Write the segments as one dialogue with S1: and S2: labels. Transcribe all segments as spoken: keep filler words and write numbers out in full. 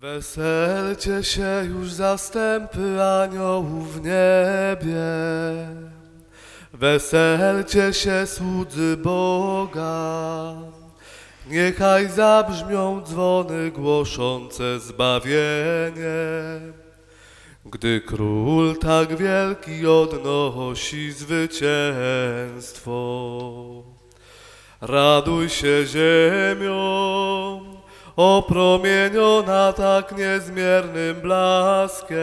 S1: Weselcie się już zastępy aniołów w niebie, weselcie się słudzy Boga, niechaj zabrzmią dzwony głoszące zbawienie, gdy Król tak wielki odnosi zwycięstwo. Raduj się ziemio, opromieniona tak niezmiernym blaskiem,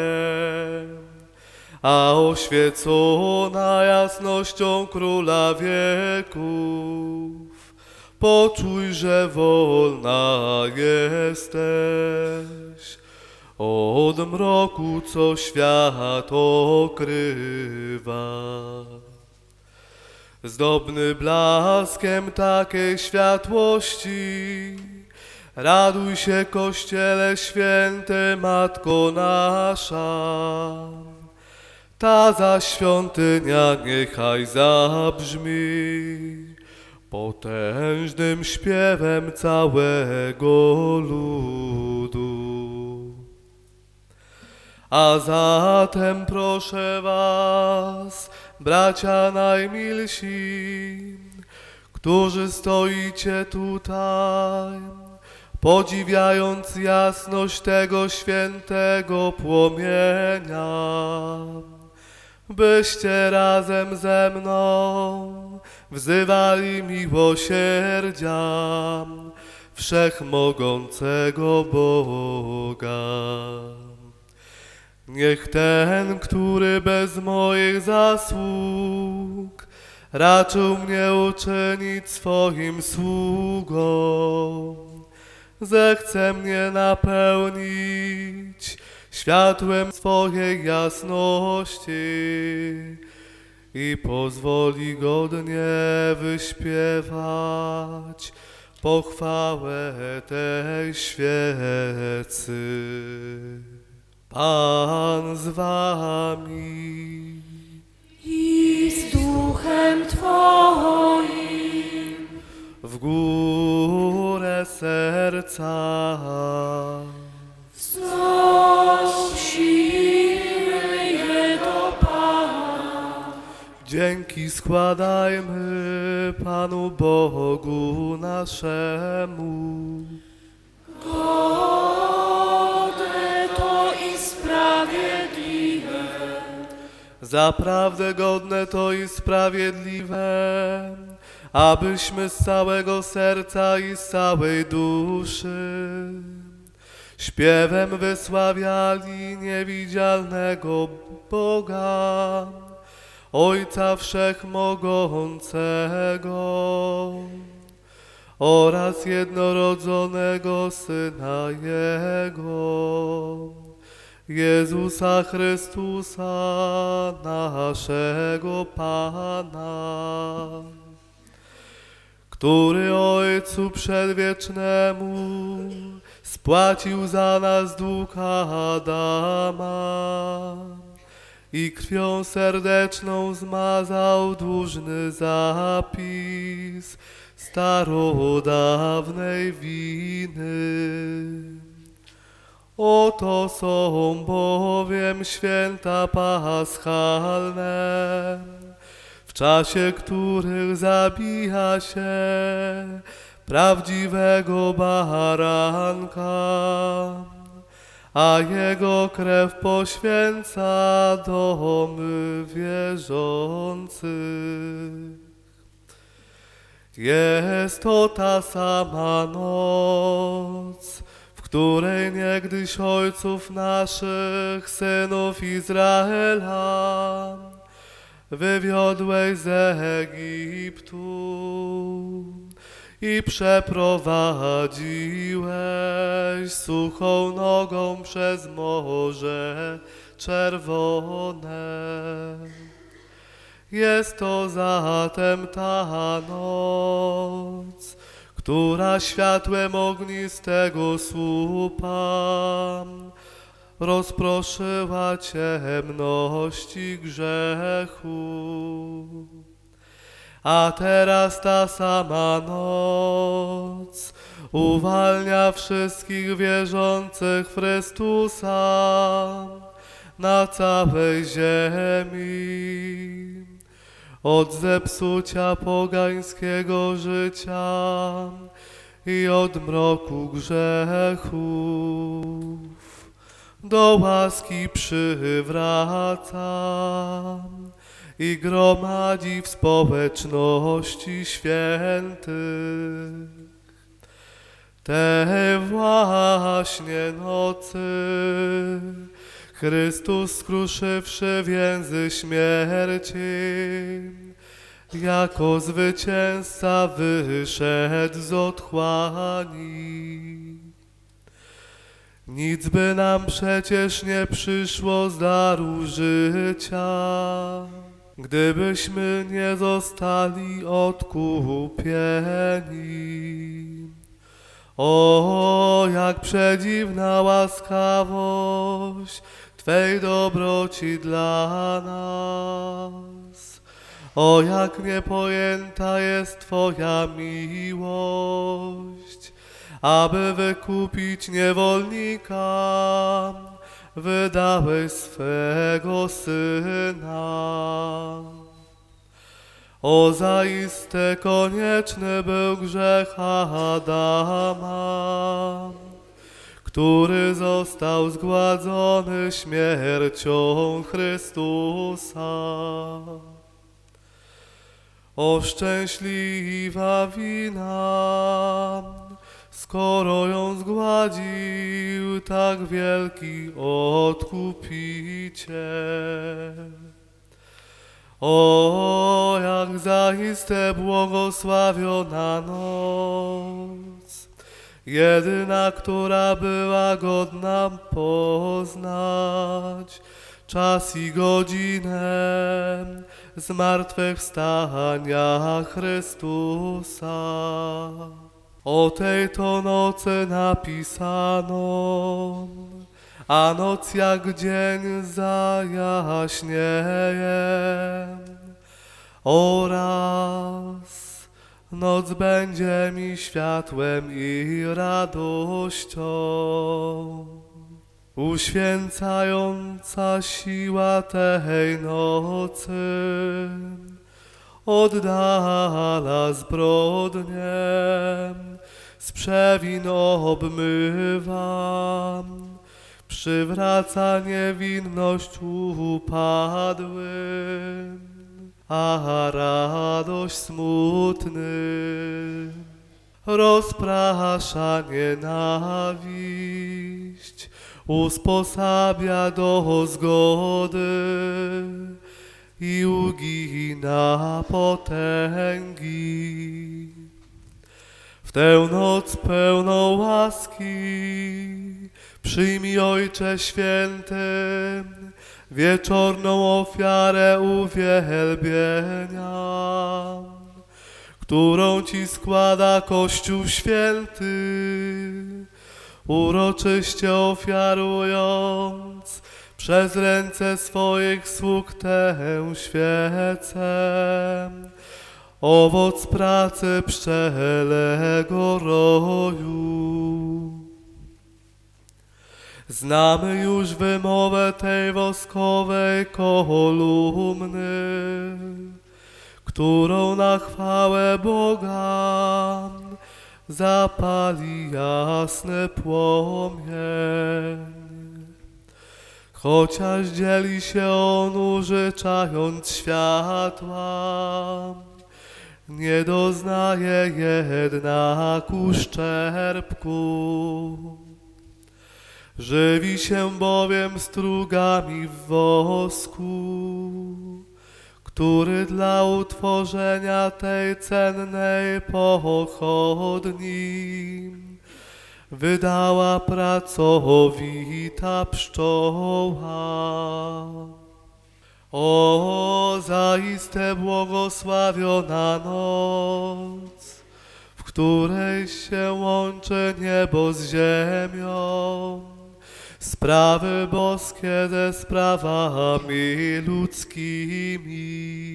S1: a oświecona jasnością Króla wieków. Poczuj, że wolna jesteś od mroku, co świat okrywa. Zdobny blaskiem takiej światłości, raduj się, Kościele święty, Matko nasza. Ta zaś świątynia niechaj zabrzmi potężnym śpiewem całego ludu. A zatem proszę was, bracia najmilsi, którzy stoicie tutaj, podziwiając jasność tego świętego płomienia, byście razem ze mną wzywali miłosierdzia wszechmogącego Boga. Niech ten, który bez moich zasług raczył mnie uczynić swoim sługą, zechce mnie napełnić światłem swojej jasności i pozwoli godnie wyśpiewać pochwałę tej świecy. Pan z wami
S2: i z duchem Twoim.
S1: W górę serca
S2: wznosimy je do Pana.
S1: dzięki składajmy Panu Bogu naszemu.
S2: Godne to i sprawiedliwe,
S1: Zaprawdę godne to i sprawiedliwe, abyśmy z całego serca i z całej duszy śpiewem wysławiali niewidzialnego Boga, Ojca Wszechmogącego oraz jednorodzonego Syna Jego, Jezusa Chrystusa, naszego Pana, który Ojcu Przedwiecznemu spłacił za nas dług Adama i krwią serdeczną zmazał dłużny zapis starodawnej winy. Oto są bowiem święta paschalne, w czasie których zabija się prawdziwego baranka, a jego krew poświęca domy wierzących. Jest to ta sama noc, w której niegdyś ojców naszych, synów Izraela, wywiodłeś z Egiptu i przeprowadziłeś suchą nogą przez Morze Czerwone. Jest to zatem ta noc, która światłem ognistego słupa rozproszyła ciemności grzechu. A teraz ta sama noc uwalnia wszystkich wierzących w Chrystusa na całej ziemi od zepsucia pogańskiego życia i od mroku grzechów. Do łaski przywraca i gromadzi w społeczności świętych. Tej właśnie nocy Chrystus, skruszywszy więzy śmierci, jako zwycięzca wyszedł z otchłani. Nic by nam przecież nie przyszło z daru życia, gdybyśmy nie zostali odkupieni. O, jak przedziwna łaskawość Twej dobroci dla nas! O, jak niepojęta jest Twoja miłość, aby wykupić niewolnika, wydałeś swego Syna. O, zaiste konieczny był grzech Adama, który został zgładzony śmiercią Chrystusa. O, szczęśliwa wina, skoro ją zgładził tak wielki Odkupiciel. O, jak zaiste błogosławiona noc, jedyna, która była godna poznać czas i godzinę zmartwychwstania Chrystusa. O tej to nocy napisano, a noc jak dzień zajaśnieje, oraz noc będzie mi światłem i radością. Uświęcająca siła tej nocy oddala zbrodnię, z przewin obmywa, przywraca niewinność upadłym, a radość smutnym. Rozprasza nienawiść, usposabia do zgody i ugina potęgi. W tę noc pełną łaski przyjmij, Ojcze Święty, wieczorną ofiarę uwielbienia, którą Ci składa Kościół Święty, uroczyście ofiarując przez ręce swoich sług tę świecę, owoc pracy pszczelego roju. Znamy już wymowę tej woskowej kolumny, którą na chwałę Boga zapali jasny płomień. Chociaż dzieli się on, użyczając światła, nie doznaje jednak uszczerbku. Żywi się bowiem strugami w wosku, który dla utworzenia tej cennej pochodni wydała pracowita pszczoła. O, zaiste błogosławiona noc, w której się łączy niebo z ziemią, sprawy boskie ze sprawami ludzkimi.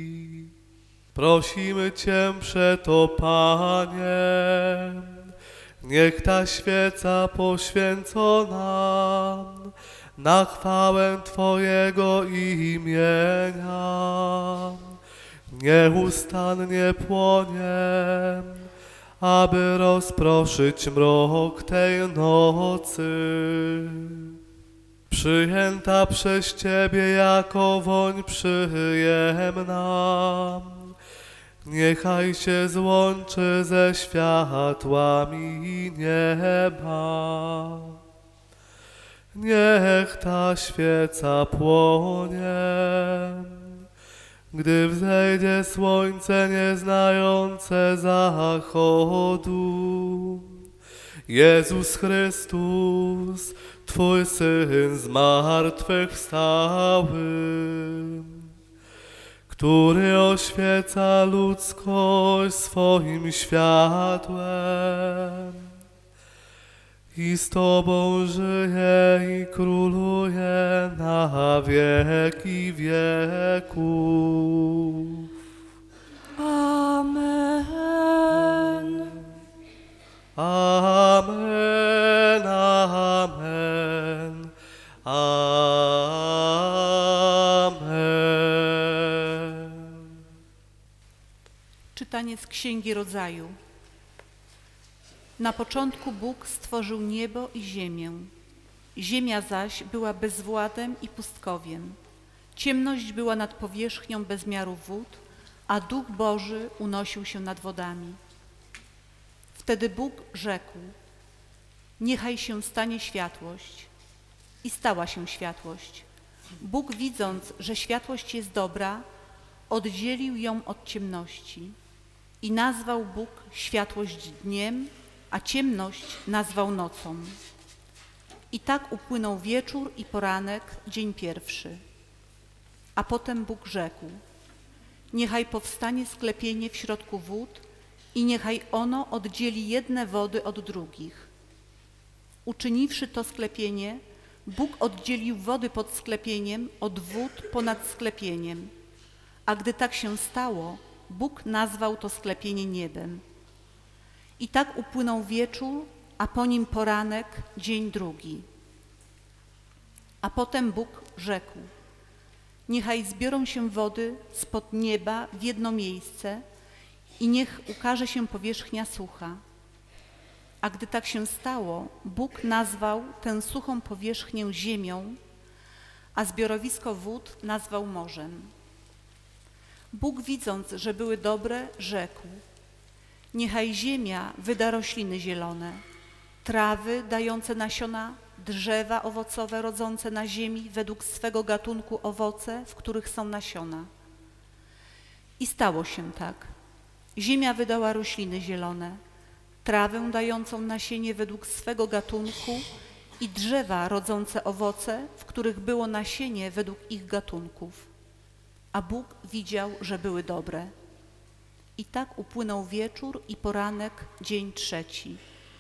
S1: Prosimy Cię przeto, Panie, Niech ta świeca poświęcona na chwałę Twojego imienia nieustannie płonie, aby rozproszyć mrok tej nocy. Przyjęta przez Ciebie jako woń przyjemna, niechaj się złączy ze światłami nieba. Niech ta świeca płonie, gdy wzejdzie słońce nieznające zachodu. Jezus Chrystus, Twój Syn zmartwychwstały, który oświeca ludzkość swoim światłem i z Tobą żyje i króluje na wieki wieków.
S2: Amen.
S1: Amen, amen, amen.
S3: Czytanie z Księgi Rodzaju. Na początku Bóg stworzył niebo i ziemię. Ziemia zaś była bezwładem i pustkowiem. Ciemność była nad powierzchnią bezmiaru wód, a Duch Boży unosił się nad wodami. Wtedy Bóg rzekł: niechaj się stanie światłość. I stała się światłość. Bóg, widząc, że światłość jest dobra, oddzielił ją od ciemności. I nazwał Bóg światłość dniem, a ciemność nazwał nocą. I tak upłynął wieczór i poranek, dzień pierwszy. A potem Bóg rzekł: niechaj powstanie sklepienie w środku wód i niechaj ono oddzieli jedne wody od drugich. Uczyniwszy to sklepienie, Bóg oddzielił wody pod sklepieniem od wód ponad sklepieniem. A gdy tak się stało, Bóg nazwał to sklepienie niebem. I tak upłynął wieczór, a po nim poranek, dzień drugi. A potem Bóg rzekł: niechaj zbiorą się wody spod nieba w jedno miejsce i niech ukaże się powierzchnia sucha. A gdy tak się stało, Bóg nazwał tę suchą powierzchnię ziemią, a zbiorowisko wód nazwał morzem. Bóg, widząc, że były dobre, rzekł: niechaj ziemia wyda rośliny zielone, trawy dające nasiona, drzewa owocowe rodzące na ziemi według swego gatunku owoce, w których są nasiona. I stało się tak. Ziemia wydała rośliny zielone, trawę dającą nasienie według swego gatunku i drzewa rodzące owoce, w których było nasienie według ich gatunków. A Bóg widział, że były dobre. I tak upłynął wieczór i poranek, dzień trzeci.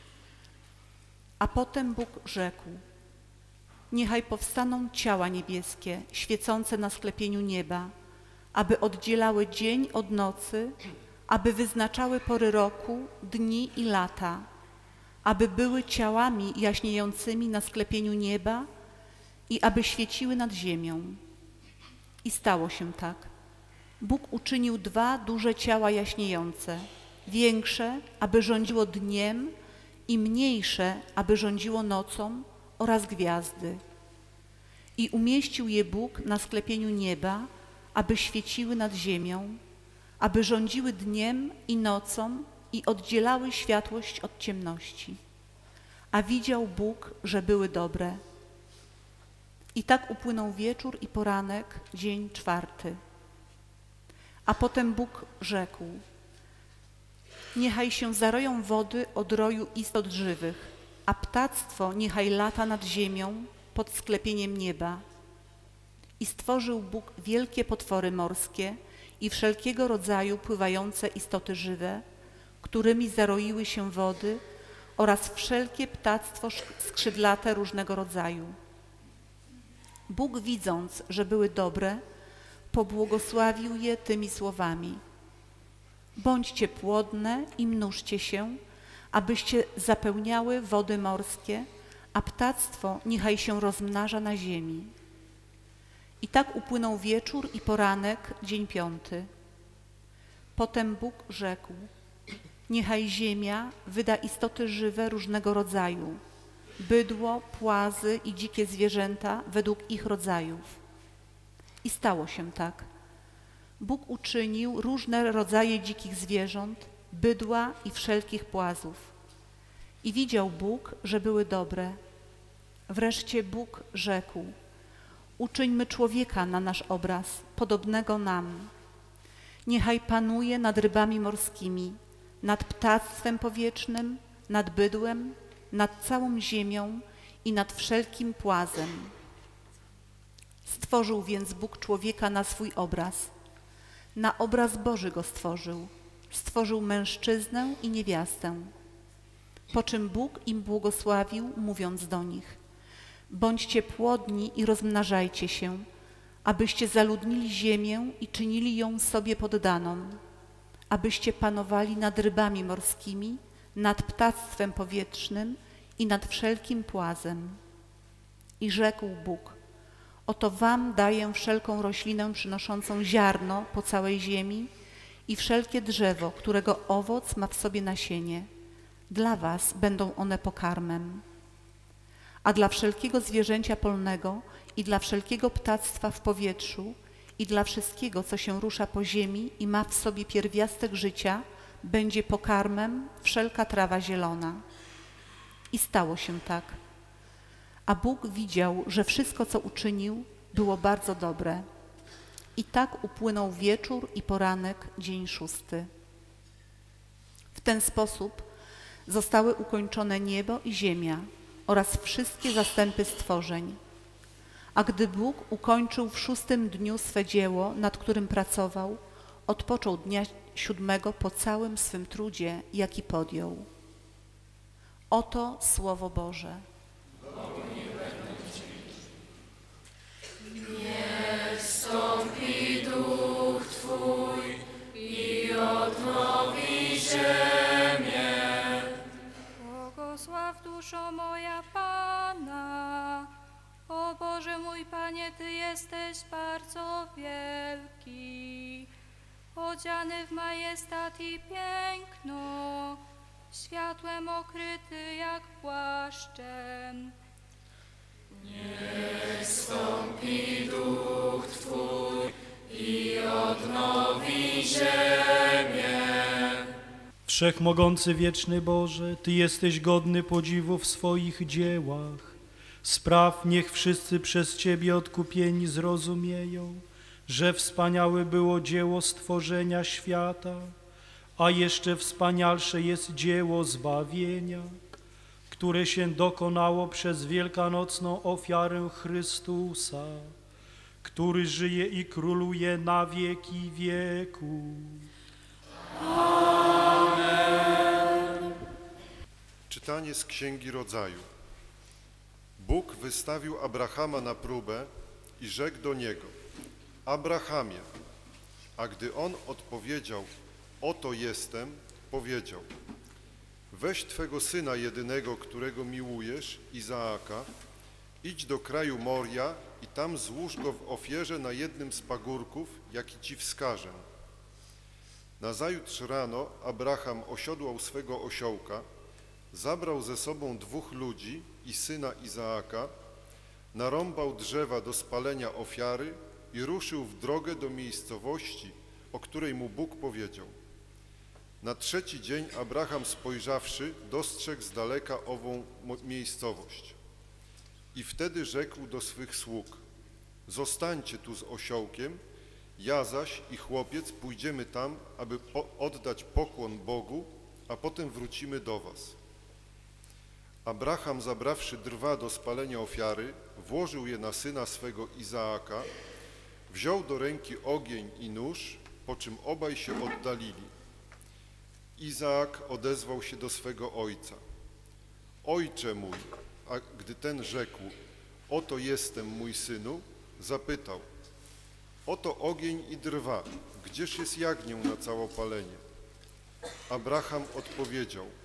S3: A potem Bóg rzekł: niechaj powstaną ciała niebieskie, świecące na sklepieniu nieba, aby oddzielały dzień od nocy, aby wyznaczały pory roku, dni i lata, aby były ciałami jaśniejącymi na sklepieniu nieba i aby świeciły nad ziemią. I stało się tak. Bóg uczynił dwa duże ciała jaśniejące, większe, aby rządziło dniem, i mniejsze, aby rządziło nocą, oraz gwiazdy. I umieścił je Bóg na sklepieniu nieba, aby świeciły nad ziemią, aby rządziły dniem i nocą i oddzielały światłość od ciemności. A widział Bóg, że były dobre. I tak upłynął wieczór i poranek, dzień czwarty. A potem Bóg rzekł: niechaj się zaroją wody od roju istot żywych, a ptactwo niechaj lata nad ziemią pod sklepieniem nieba. I stworzył Bóg wielkie potwory morskie i wszelkiego rodzaju pływające istoty żywe, którymi zaroiły się wody, oraz wszelkie ptactwo skrzydlate różnego rodzaju. Bóg, widząc, że były dobre, pobłogosławił je tymi słowami: bądźcie płodne i mnóżcie się, abyście zapełniały wody morskie, a ptactwo niechaj się rozmnaża na ziemi. I tak upłynął wieczór i poranek, dzień piąty. Potem Bóg rzekł: niechaj ziemia wyda istoty żywe różnego rodzaju, bydło, płazy i dzikie zwierzęta według ich rodzajów. I stało się tak. Bóg uczynił różne rodzaje dzikich zwierząt, bydła i wszelkich płazów. I widział Bóg, że były dobre. Wreszcie Bóg rzekł: uczyńmy człowieka na nasz obraz, podobnego nam. Niechaj panuje nad rybami morskimi, nad ptactwem powietrznym, nad bydłem, nad całą ziemią i nad wszelkim płazem. Stworzył więc Bóg człowieka na swój obraz. Na obraz Boży go stworzył. Stworzył mężczyznę i niewiastę. Po czym Bóg im błogosławił, mówiąc do nich: bądźcie płodni i rozmnażajcie się, abyście zaludnili ziemię i czynili ją sobie poddaną, abyście panowali nad rybami morskimi, nad ptactwem powietrznym i nad wszelkim płazem. I rzekł Bóg: oto wam daję wszelką roślinę przynoszącą ziarno po całej ziemi i wszelkie drzewo, którego owoc ma w sobie nasienie. Dla was będą one pokarmem. A dla wszelkiego zwierzęcia polnego i dla wszelkiego ptactwa w powietrzu i dla wszystkiego, co się rusza po ziemi i ma w sobie pierwiastek życia, będzie pokarmem wszelka trawa zielona. I stało się tak. A Bóg widział, że wszystko, co uczynił, było bardzo dobre. I tak upłynął wieczór i poranek, dzień szósty. W ten sposób zostały ukończone niebo i ziemia oraz wszystkie zastępy stworzeń. A gdy Bóg ukończył w szóstym dniu swe dzieło, nad którym pracował, odpoczął dnia siódmego po całym swym trudzie, jaki podjął. Oto Słowo Boże.
S2: Niech stąpi duch Twój i odnowi ziemię.
S4: Błogosław duszo moja Pana. O Boże mój Panie, Ty jesteś bardzo wielki, odziany w majestat i piękno, światłem okryty jak płaszczem.
S2: Niech stąpi duch Twój i odnowi ziemię.
S5: Wszechmogący wieczny Boże, Ty jesteś godny podziwu w swoich dziełach. Spraw, niech wszyscy przez Ciebie odkupieni zrozumieją, że wspaniałe było dzieło stworzenia świata, a jeszcze wspanialsze jest dzieło zbawienia, które się dokonało przez wielkanocną ofiarę Chrystusa, który żyje i króluje na wieki wieków.
S6: Czytanie z Księgi Rodzaju. Bóg wystawił Abrahama na próbę i rzekł do niego: Abrahamie. A gdy on odpowiedział: oto jestem, powiedział: weź twego syna jedynego, którego miłujesz, Izaaka, idź do kraju Moria i tam złóż go w ofierze na jednym z pagórków, jaki ci wskażę. Nazajutrz rano Abraham osiodłał swego osiołka, zabrał ze sobą dwóch ludzi i syna Izaaka, narąbał drzewa do spalenia ofiary i ruszył w drogę do miejscowości, o której mu Bóg powiedział. Na trzeci dzień Abraham, spojrzawszy, dostrzegł z daleka ową miejscowość. I wtedy rzekł do swych sług: zostańcie tu z osiołkiem, ja zaś i chłopiec pójdziemy tam, aby po oddać pokłon Bogu, a potem wrócimy do was. Abraham, zabrawszy drwa do spalenia ofiary, włożył je na syna swego Izaaka, wziął do ręki ogień i nóż, po czym obaj się oddalili. Izaak odezwał się do swego ojca: ojcze mój, a gdy ten rzekł: oto jestem, mój synu, zapytał: oto ogień i drwa, gdzież jest jagnię na całopalenie? Abraham odpowiedział: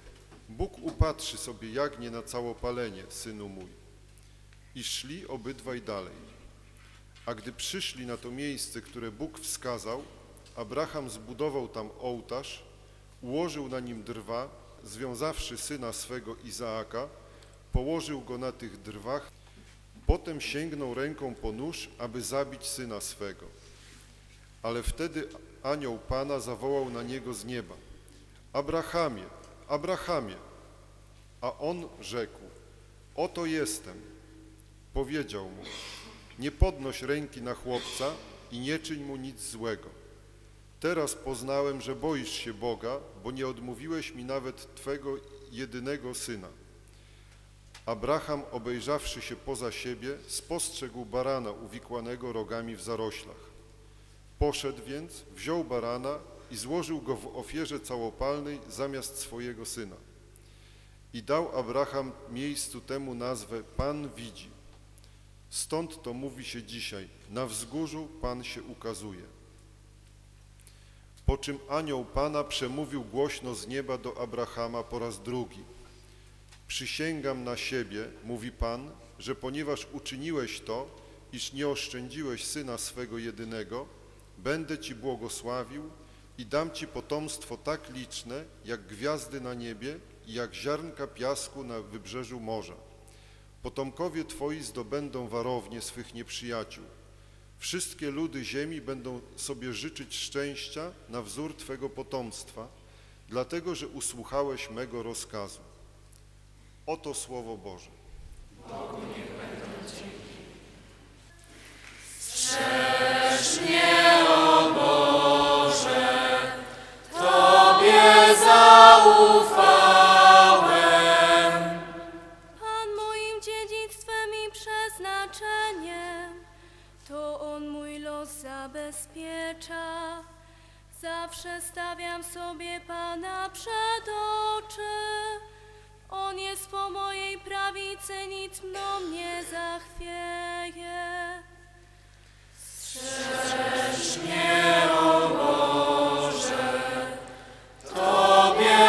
S6: Bóg upatrzy sobie jagnię na całopalenie, synu mój. I szli obydwaj dalej. A gdy przyszli na to miejsce, które Bóg wskazał, Abraham zbudował tam ołtarz, ułożył na nim drwa, związawszy syna swego Izaaka, położył go na tych drwach, potem sięgnął ręką po nóż, aby zabić syna swego. Ale wtedy anioł Pana zawołał na niego z nieba: Abrahamie, Abrahamie! A on rzekł: Oto jestem. Powiedział mu: Nie podnoś ręki na chłopca i nie czyń mu nic złego. Teraz poznałem, że boisz się Boga, bo nie odmówiłeś mi nawet Twego jedynego syna. Abraham, obejrzawszy się poza siebie, spostrzegł barana uwikłanego rogami w zaroślach. Poszedł więc, wziął barana i złożył go w ofierze całopalnej zamiast swojego syna. I dał Abraham miejscu temu nazwę Pan widzi. Stąd to mówi się dzisiaj: na wzgórzu Pan się ukazuje. Po czym anioł Pana przemówił głośno z nieba do Abrahama po raz drugi. Przysięgam na siebie, mówi Pan, że ponieważ uczyniłeś to, iż nie oszczędziłeś syna swego jedynego, będę Ci błogosławił i dam Ci potomstwo tak liczne, jak gwiazdy na niebie i jak ziarnka piasku na wybrzeżu morza. Potomkowie Twoi zdobędą warownie swych nieprzyjaciół. Wszystkie ludy ziemi będą sobie życzyć szczęścia na wzór Twego potomstwa, dlatego że usłuchałeś mego rozkazu. Oto Słowo Boże.
S2: Bogu niech będą dzięki. Strzeż mnie, o Boże, Tobie zaufałem.
S4: Pan moim dziedzictwem i przeznaczeniem, to On mój los zabezpiecza. Zawsze stawiam sobie Pana przed oczy. On jest po mojej prawicy, nic mną nie zachwieje.
S2: Strzeż mnie, o Boże, Tobie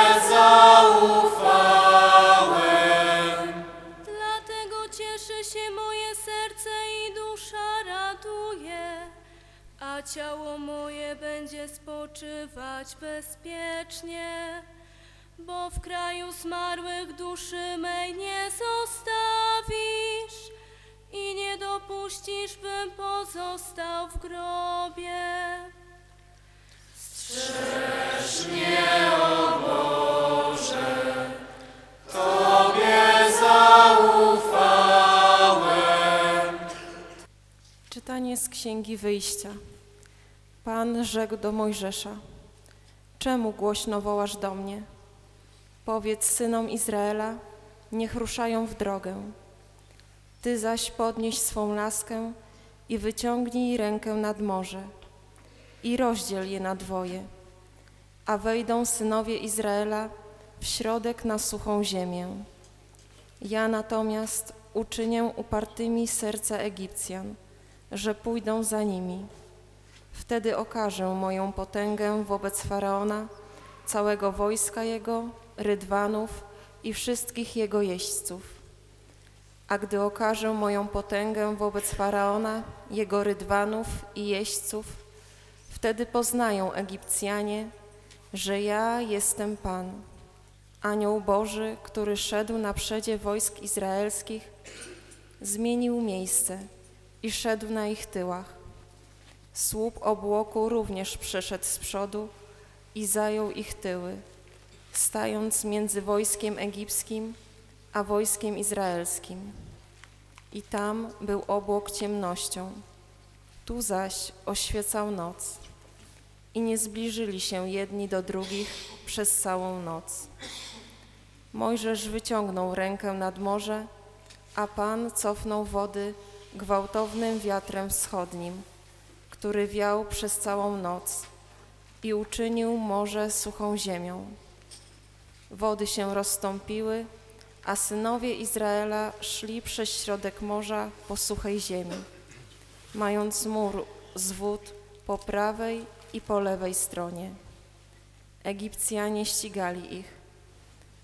S2: zaufałem.
S4: Dlatego cieszy się moje serce i dusza raduje, a ciało moje będzie spoczywać bezpiecznie. Bo w kraju zmarłych duszy mej nie zostawisz i nie dopuścisz, bym pozostał w grobie.
S2: Strzeż mnie, o Boże, Tobie zaufałem.
S7: Czytanie z Księgi Wyjścia. Pan rzekł do Mojżesza: Czemu głośno wołasz do mnie? Powiedz synom Izraela, niech ruszają w drogę. Ty zaś podnieś swą laskę i wyciągnij rękę nad morze i rozdziel je na dwoje, a wejdą synowie Izraela w środek na suchą ziemię. Ja natomiast uczynię upartymi serca Egipcjan, że pójdą za nimi. Wtedy okażę moją potęgę wobec Faraona, całego wojska jego, rydwanów i wszystkich jego jeźdźców. A gdy okażę moją potęgę wobec Faraona, jego rydwanów i jeźdźców, wtedy poznają Egipcjanie, że ja jestem Pan. Anioł Boży, który szedł na przedzie wojsk izraelskich, zmienił miejsce i szedł na ich tyłach. Słup obłoku również przeszedł z przodu i zajął ich tyły, stając między wojskiem egipskim a wojskiem izraelskim. I tam był obłok ciemnością, tu zaś oświecał noc. I nie zbliżyli się jedni do drugich przez całą noc. Mojżesz wyciągnął rękę nad morze, a Pan cofnął wody gwałtownym wiatrem wschodnim, który wiał przez całą noc i uczynił morze suchą ziemią. Wody się rozstąpiły, a synowie Izraela szli przez środek morza po suchej ziemi, mając mur z wód po prawej i po lewej stronie. Egipcjanie ścigali ich,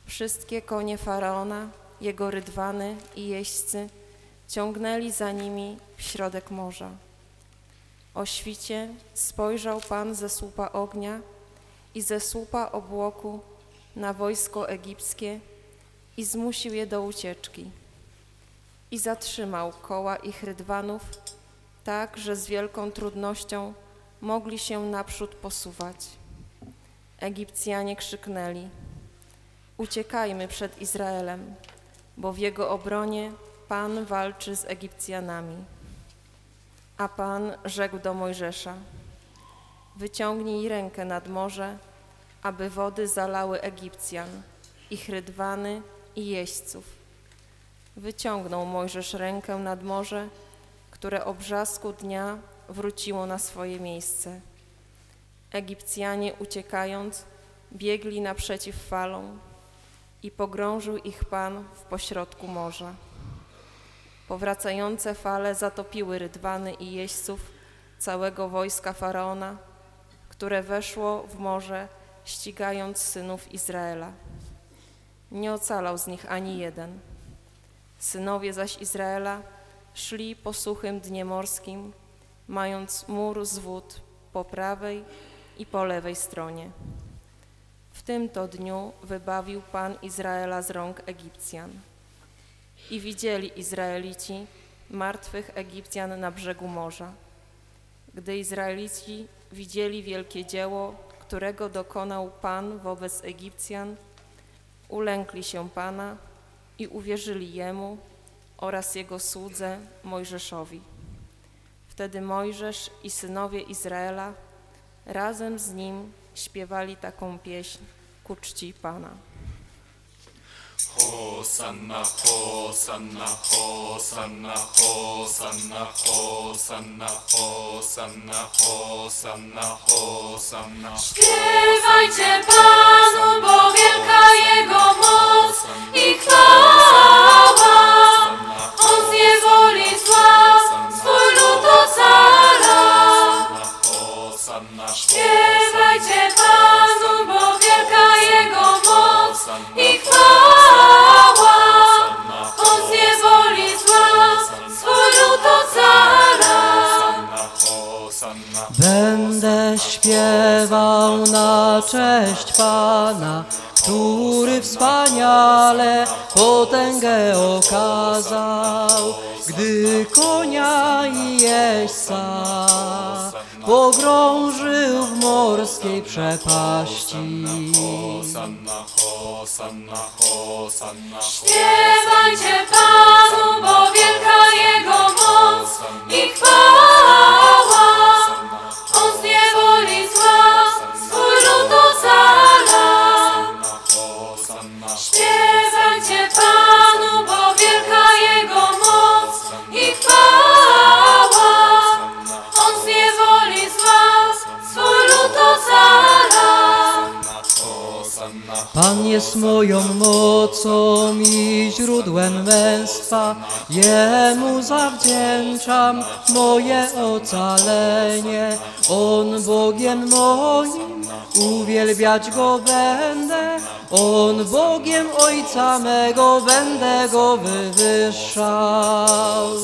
S7: Wszystkie konie Faraona, jego rydwany i jeźdźcy ciągnęli za nimi w środek morza. O świcie spojrzał Pan ze słupa ognia i ze słupa obłoku na wojsko egipskie i zmusił je do ucieczki. I zatrzymał koła ich rydwanów, tak, że z wielką trudnością mogli się naprzód posuwać. Egipcjanie krzyknęli: uciekajmy przed Izraelem, bo w jego obronie Pan walczy z Egipcjanami. A Pan rzekł do Mojżesza: wyciągnij rękę nad morze, aby wody zalały Egipcjan, ich rydwany i jeźdźców. Wyciągnął Mojżesz rękę nad morze, które o brzasku dnia wróciło na swoje miejsce. Egipcjanie uciekając biegli naprzeciw falom i pogrążył ich Pan w pośrodku morza. Powracające fale zatopiły rydwany i jeźdźców całego wojska Faraona, które weszło w morze, ścigając synów Izraela. Nie ocalał z nich ani jeden. Synowie zaś Izraela szli po suchym dnie morskim, mając mur z wód po prawej i po lewej stronie. W tym to dniu wybawił Pan Izraela z rąk Egipcjan. I widzieli Izraelici martwych Egipcjan na brzegu morza. Gdy Izraelici widzieli wielkie dzieło, którego dokonał Pan wobec Egipcjan, ulękli się Pana i uwierzyli Jemu oraz Jego słudze Mojżeszowi. Wtedy Mojżesz i synowie Izraela razem z nim śpiewali taką pieśń ku czci Pana.
S2: Hosanna, Hosanna, Hosanna, Hosanna, Hosanna, Hosanna, Hosanna, Hosanna.
S4: Śpiewajcie Panu, bo wielka Jego moc i chwała. On z niewoli zła swój lud ocala. Śpiewajcie Panu, bo wielka Jego moc i chwała. On z niewoli zła swój lud ocala.
S8: Będę śpiewał na cześć Pana, który wspaniale potęgę okazał, gdy konia i jeźdźca pogrążył w morskiej przepaści.
S4: Śpiewajcie Panu, bo wielka Jego moc i chwała. On z niewoli zła swój lud ocala. Śpiewajcie Panu, bo wielka Jego moc i chwała. On z niewoli zła swój lud ocala.
S8: Pan jest moją mocą i źródłem męstwa, Jemu zawdzięczam moje ocalenie. On Bogiem moim, uwielbiać Go będę, On Bogiem Ojca mego, będę Go wywyższał.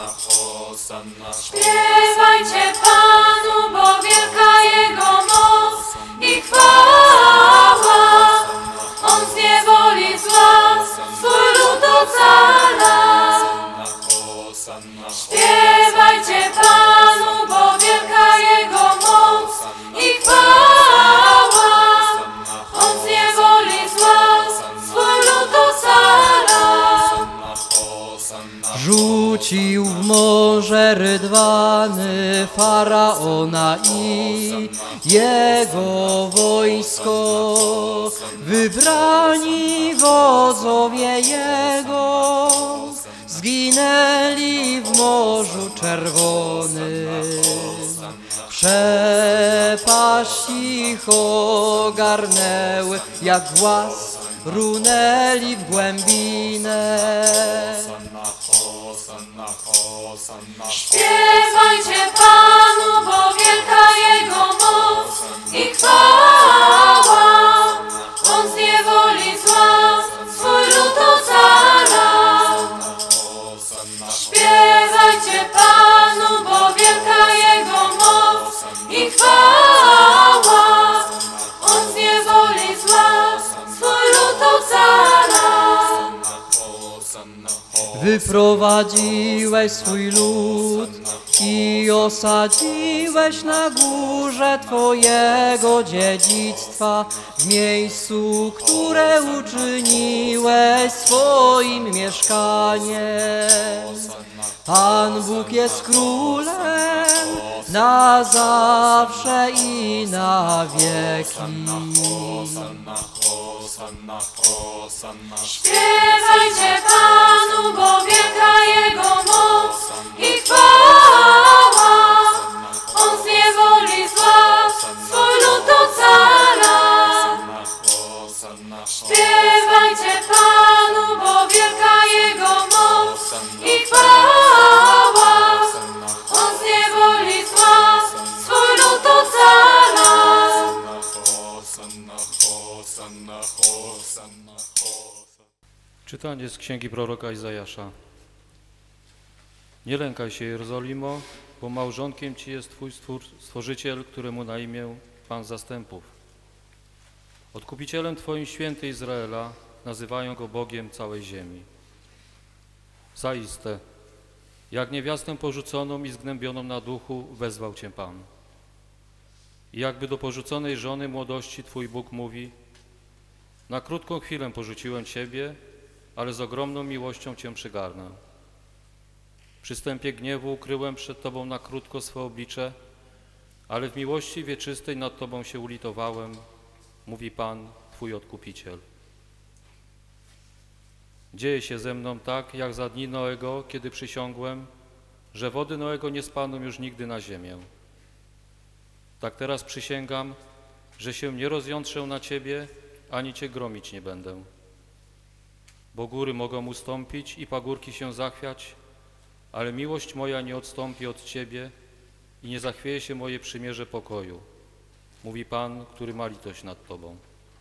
S4: Śpiewajcie Panu, bo wielka Jego moc i chwała. On z niewoli zła swój lud ocala. Śpiewajcie Panu, bo wielka Jego moc i chwała. On z niewoli zła swój lud ocala.
S8: Rzucił w morze rydwany Faraona i jego wojsko, wybrani wodzowie jego zginęli w Morzu Czerwonym. Przepaści ich ogarnęły jak głaz, runęli w głębinę.
S4: Śpiewajcie Panu, bo wielka Jego moc i chwała. On z niewoli zła
S8: Wyprowadziłeś swój lud i osadziłeś na górze Twojego dziedzictwa, w miejscu, które uczyniłeś swoim mieszkaniem. Pan Bóg jest królem na zawsze i na wieki.
S4: Śpiewajcie Panu, bo wielka Jego moc i chwała. On z niewoli zła swój lud ocala. Śpiewajcie Panu, bo wielka Jego moc i chwała. On z niewoli zła swój lud ocala.
S9: Czytanie z księgi proroka Izajasza. Nie lękaj się, Jerozolimo, bo małżonkiem ci jest Twój stwór, Stworzyciel, któremu na imię Pan Zastępów. Odkupicielem Twoim święty Izraela, nazywają Go Bogiem całej ziemi. Zaiste, jak niewiastę porzuconą i zgnębioną na duchu wezwał Cię Pan. I jakby do porzuconej żony młodości Twój Bóg mówi: na krótką chwilę porzuciłem Ciebie, ale z ogromną miłością Cię przygarnę. W przystępie gniewu ukryłem przed Tobą na krótko swe oblicze, ale w miłości wieczystej nad Tobą się ulitowałem, mówi Pan, Twój Odkupiciel. Dzieje się ze mną tak, jak za dni Noego, kiedy przysiągłem, że wody Noego nie spadną już nigdy na ziemię. Tak teraz przysięgam, że się nie rozjątrzę na Ciebie, ani Cię gromić nie będę. Bo góry mogą ustąpić i pagórki się zachwiać, ale miłość moja nie odstąpi od Ciebie i nie zachwieje się moje przymierze pokoju, mówi Pan, który ma litość nad Tobą.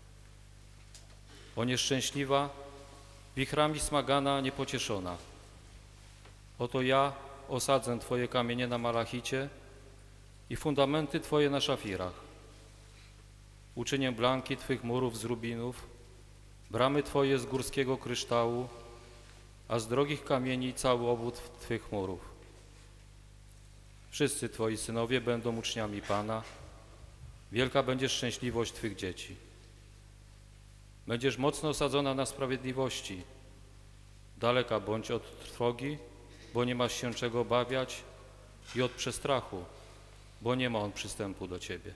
S9: O nieszczęśliwa, wichrami smagana, niepocieszona. Oto ja osadzę Twoje kamienie na malachicie i fundamenty Twoje na szafirach. Uczynię blanki Twych murów z rubinów, bramy Twoje z górskiego kryształu, a z drogich kamieni cały obwód Twych murów. Wszyscy Twoi synowie będą uczniami Pana, wielka będzie szczęśliwość Twych dzieci. Będziesz mocno osadzona na sprawiedliwości, daleka bądź od trwogi, bo nie masz się czego obawiać, i od przestrachu, bo nie ma on przystępu do Ciebie.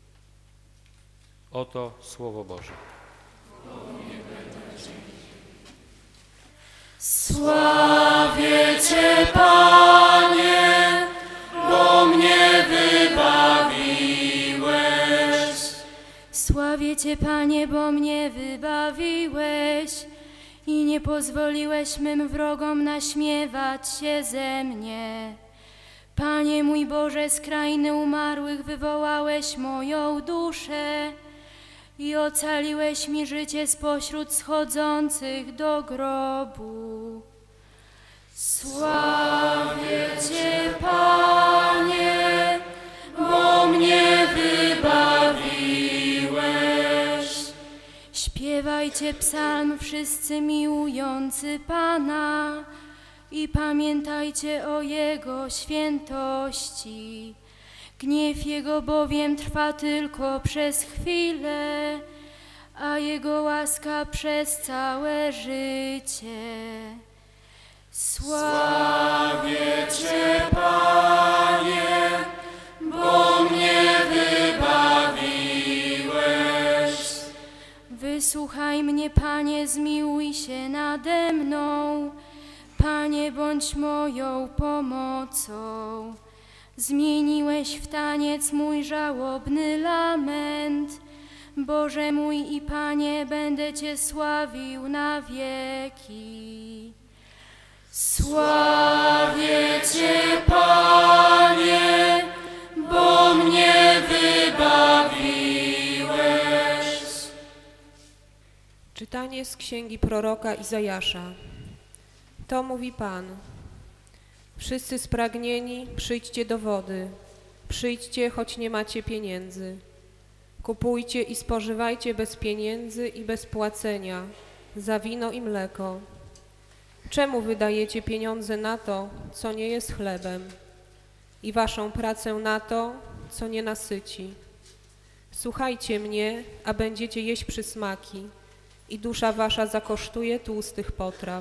S9: Oto Słowo Boże.
S4: Sławię Cię, Panie, bo mnie wybawiłeś.
S10: Sławię Cię, Panie, bo mnie wybawiłeś i nie pozwoliłeś mym wrogom naśmiewać się ze mnie. Panie mój Boże, z krainy umarłych wywołałeś moją duszę i ocaliłeś mi życie spośród schodzących do grobu. Sławię Cię, Panie, bo mnie wybawiłeś. Śpiewajcie psalm wszyscy miłujący Pana i pamiętajcie o Jego świętości. Gniew Jego bowiem trwa tylko przez chwilę, a Jego łaska przez całe życie.
S4: Sławię Cię, Panie, bo mnie wybawiłeś.
S10: Wysłuchaj mnie, Panie, zmiłuj się nade mną. Panie, bądź moją pomocą. Zmieniłeś w taniec mój żałobny lament. Boże mój i Panie, będę Cię sławił na wieki.
S4: Sławię Cię, Panie, bo mnie wybawiłeś.
S11: Czytanie z księgi proroka Izajasza. To mówi Pan. Wszyscy spragnieni, przyjdźcie do wody. Przyjdźcie, choć nie macie pieniędzy. Kupujcie i spożywajcie bez pieniędzy i bez płacenia, za wino i mleko. Czemu wydajecie pieniądze na to, co nie jest chlebem, i waszą pracę na to, co nie nasyci? Słuchajcie mnie, a będziecie jeść przysmaki, i dusza wasza zakosztuje tłustych potraw.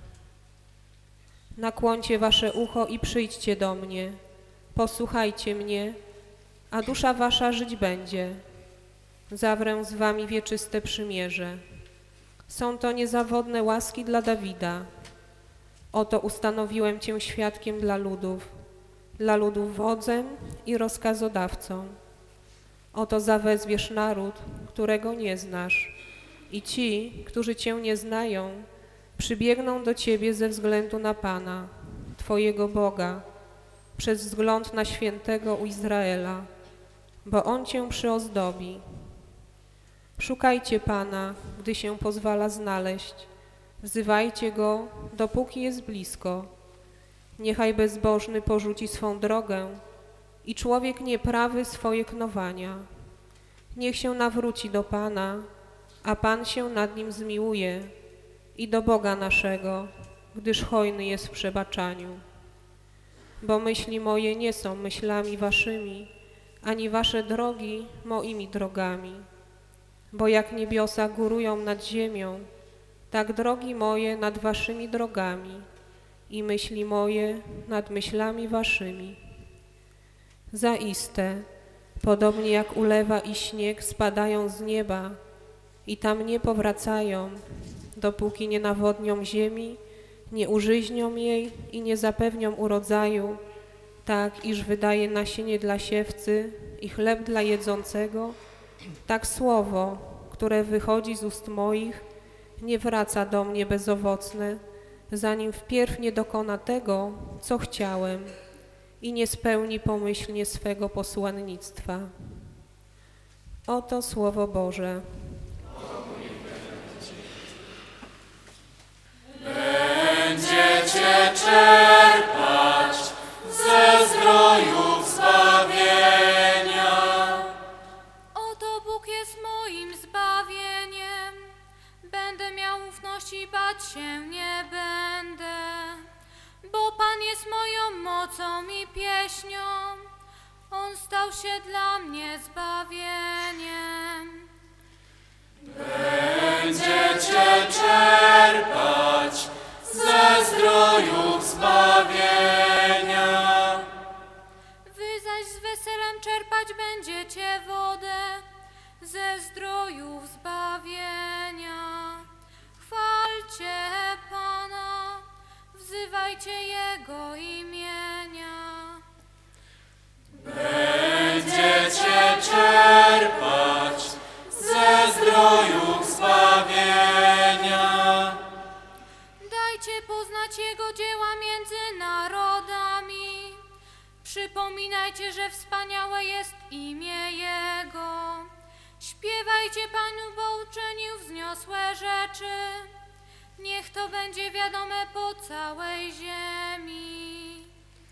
S11: Nakłońcie wasze ucho i przyjdźcie do mnie, posłuchajcie mnie, a dusza wasza żyć będzie. Zawrę z wami wieczyste przymierze. Są to niezawodne łaski dla Dawida. Oto ustanowiłem cię świadkiem dla ludów, dla ludów wodzem i rozkazodawcą. Oto zawezwiesz naród, którego nie znasz, i ci, którzy cię nie znają, przybiegną do ciebie ze względu na Pana, twojego Boga, przez wzgląd na świętego u Izraela, bo On cię przyozdobi. Szukajcie Pana, gdy się pozwala znaleźć, wzywajcie Go, dopóki jest blisko. Niechaj bezbożny porzuci swą drogę i człowiek nieprawy swoje knowania. Niech się nawróci do Pana, a Pan się nad nim zmiłuje, i do Boga naszego, gdyż hojny jest w przebaczaniu. Bo myśli moje nie są myślami waszymi, ani wasze drogi moimi drogami. Bo jak niebiosa górują nad ziemią, tak drogi moje nad waszymi drogami i myśli moje nad myślami waszymi. Zaiste, podobnie jak ulewa i śnieg spadają z nieba i tam nie powracają, dopóki nie nawodnią ziemi, nie użyźnią jej i nie zapewnią urodzaju, tak iż wydaje nasienie dla siewcy i chleb dla jedzącego, tak słowo, które wychodzi z ust moich, nie wraca do mnie bezowocne, zanim wpierw nie dokona tego, co chciałem, i nie spełni pomyślnie swego posłannictwa. Oto Słowo Boże.
S2: Będziecie czerpać ze zdrojów zbawienia.
S4: Oto Bóg jest moim zbawieniem. Będę miał ufność i bać się nie będę, bo Pan jest moją mocą i pieśnią. On stał się dla mnie zbawieniem.
S2: Będziecie czerpać ze zdrojów zbawienia.
S4: Wy zaś z weselem czerpać będziecie wodę ze zdrojów zbawienia. Chwalcie Pana, wzywajcie Jego imienia.
S2: Będziecie czerpać ze zdrojów zbawienia.
S4: Dajcie poznać Jego dzieła między narodami. Przypominajcie, że wspaniałe jest imię Jego. Śpiewajcie Panu, bo uczynił wzniosłe rzeczy. Niech to będzie wiadome po całej ziemi.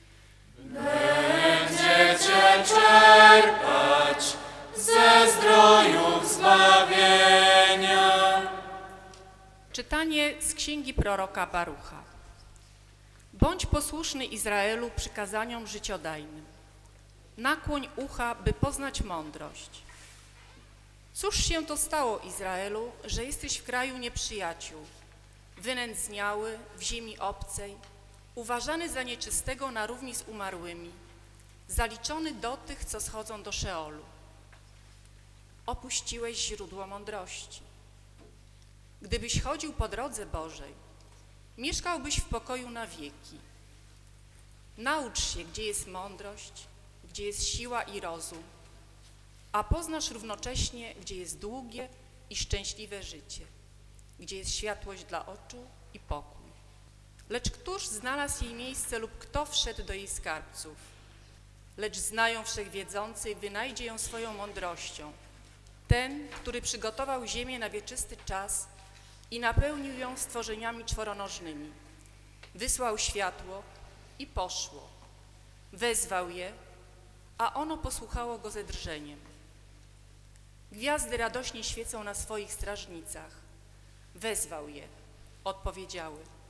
S2: Będziecie czerpać ze zdrojów zbawienia.
S12: Czytanie z księgi proroka Barucha. Bądź posłuszny Izraelu przykazaniom życiodajnym. Nakłoń ucha, by poznać mądrość. Cóż się to stało, Izraelu, że jesteś w kraju nieprzyjaciół, wynędzniały, w ziemi obcej, uważany za nieczystego na równi z umarłymi, zaliczony do tych, co schodzą do Szeolu. Opuściłeś źródło mądrości. Gdybyś chodził po drodze Bożej, mieszkałbyś w pokoju na wieki. Naucz się, gdzie jest mądrość, gdzie jest siła i rozum, a poznasz równocześnie, gdzie jest długie i szczęśliwe życie, gdzie jest światłość dla oczu i pokój. Lecz któż znalazł jej miejsce lub kto wszedł do jej skarbców? Lecz znają wszechwiedzący i wynajdzie ją swoją mądrością. Ten, który przygotował ziemię na wieczysty czas i napełnił ją stworzeniami czworonożnymi. Wysłał światło i poszło. Wezwał je, a ono posłuchało go ze drżeniem. Gwiazdy radośnie świecą na swoich strażnicach. Wezwał je, odpowiedziały.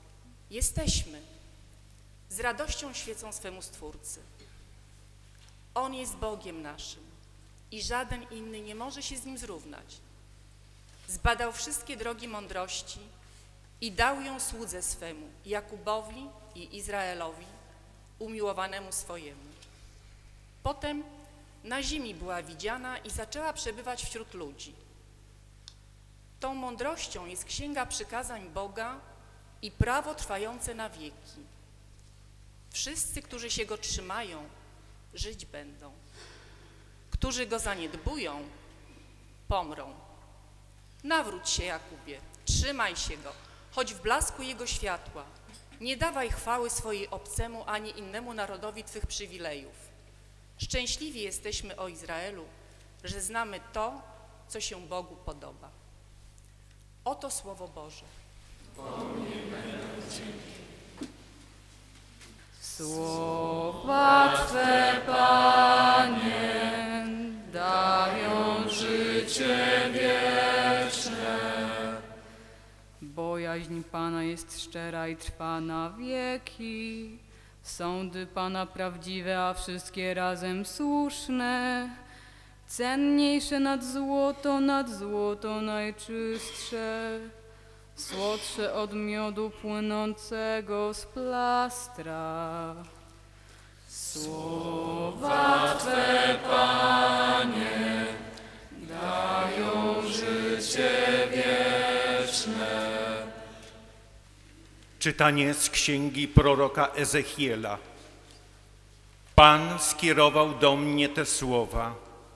S12: Jesteśmy. Z radością świecą swemu Stwórcy. On jest Bogiem naszym i żaden inny nie może się z Nim zrównać. Zbadał wszystkie drogi mądrości i dał ją słudze swemu, Jakubowi i Izraelowi, umiłowanemu swojemu. Potem na ziemi była widziana i zaczęła przebywać wśród ludzi. Tą mądrością jest Księga Przykazań Boga i prawo trwające na wieki. Wszyscy, którzy się Go trzymają, żyć będą. Którzy Go zaniedbują, pomrą. Nawróć się, Jakubie, trzymaj się Go, choć w blasku Jego światła. Nie dawaj chwały swojej obcemu ani innemu narodowi Twych przywilejów. Szczęśliwi jesteśmy, o Izraelu, że znamy to, co się Bogu podoba. Oto Słowo Boże.
S13: Słowa Twe, Panie, dają życie wieczne. Bojaźń Pana jest szczera i trwa na wieki. Sądy Pana prawdziwe, a wszystkie razem słuszne. Cenniejsze nad złoto, nad złoto najczystsze. Słodsze od miodu płynącego z plastra. Słowa Twe, Panie, dają życie wieczne.
S14: Czytanie z księgi proroka Ezechiela. Pan skierował do mnie te słowa.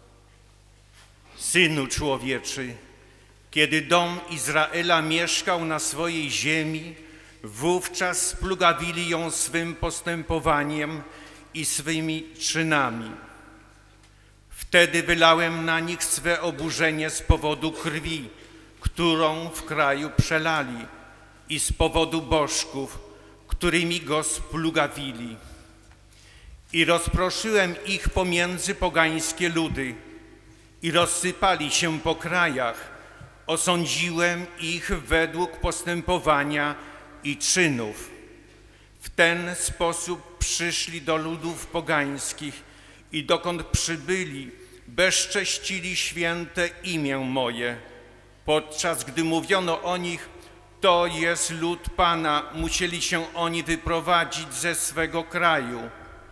S14: Synu człowieczy, kiedy dom Izraela mieszkał na swojej ziemi, wówczas splugawili ją swym postępowaniem i swymi czynami. Wtedy wylałem na nich swe oburzenie z powodu krwi, którą w kraju przelali, i z powodu bożków, którymi go splugawili. I rozproszyłem ich pomiędzy pogańskie ludy, i rozsypali się po krajach. Osądziłem ich według postępowania i czynów. W ten sposób przyszli do ludów pogańskich i dokąd przybyli, bezcześcili święte imię moje. Podczas gdy mówiono o nich, to jest lud Pana, musieli się oni wyprowadzić ze swego kraju.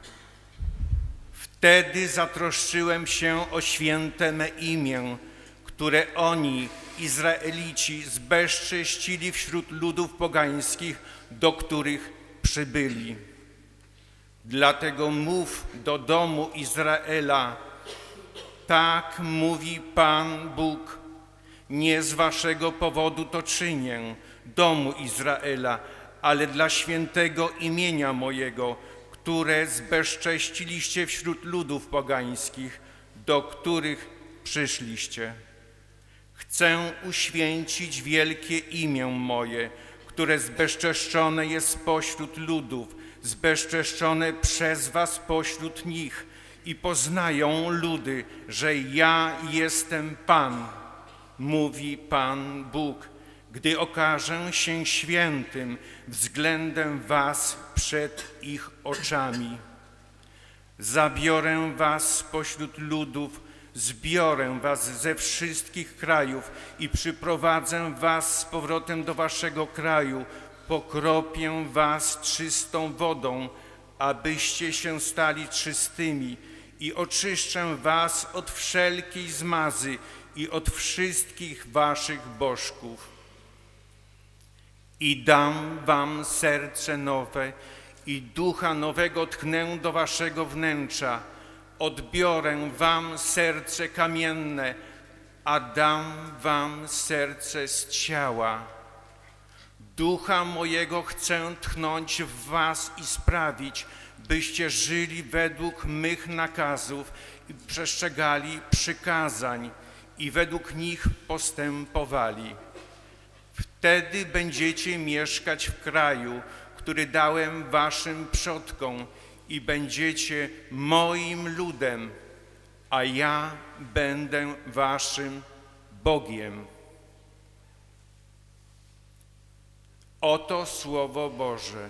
S14: Wtedy zatroszczyłem się o święte me imię, które oni, Izraelici, zbezcześcili wśród ludów pogańskich, do których przybyli. Dlatego mów do domu Izraela, tak mówi Pan Bóg, nie z waszego powodu to czynię, domu Izraela, ale dla świętego imienia mojego, które zbezcześciliście wśród ludów pogańskich, do których przyszliście. Chcę uświęcić wielkie imię moje, które zbezczeszczone jest pośród ludów, zbezczeszczone przez was pośród nich, i poznają ludy, że ja jestem Pan, mówi Pan Bóg, gdy okażę się świętym względem was przed ich oczami. Zabiorę was spośród ludów, zbiorę was ze wszystkich krajów i przyprowadzę was z powrotem do waszego kraju, pokropię was czystą wodą, abyście się stali czystymi, i oczyszczę was od wszelkiej zmazy i od wszystkich waszych bożków. I dam wam serce nowe i ducha nowego tchnę do waszego wnętrza. Odbiorę wam serce kamienne, a dam wam serce z ciała. Ducha mojego chcę tchnąć w was i sprawić, byście żyli według mych nakazów i przestrzegali przykazań i według nich postępowali. Wtedy będziecie mieszkać w kraju, który dałem waszym przodkom, i będziecie moim ludem, a ja będę waszym Bogiem. Oto Słowo Boże.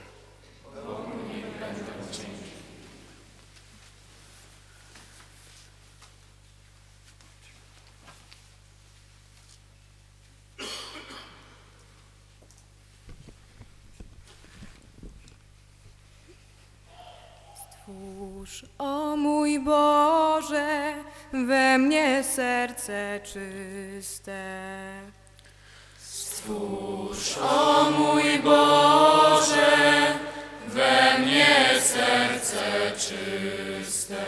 S15: Stwórz, o mój Boże, we mnie serce czyste.
S2: Stwórz, o mój Boże, we mnie serce czyste.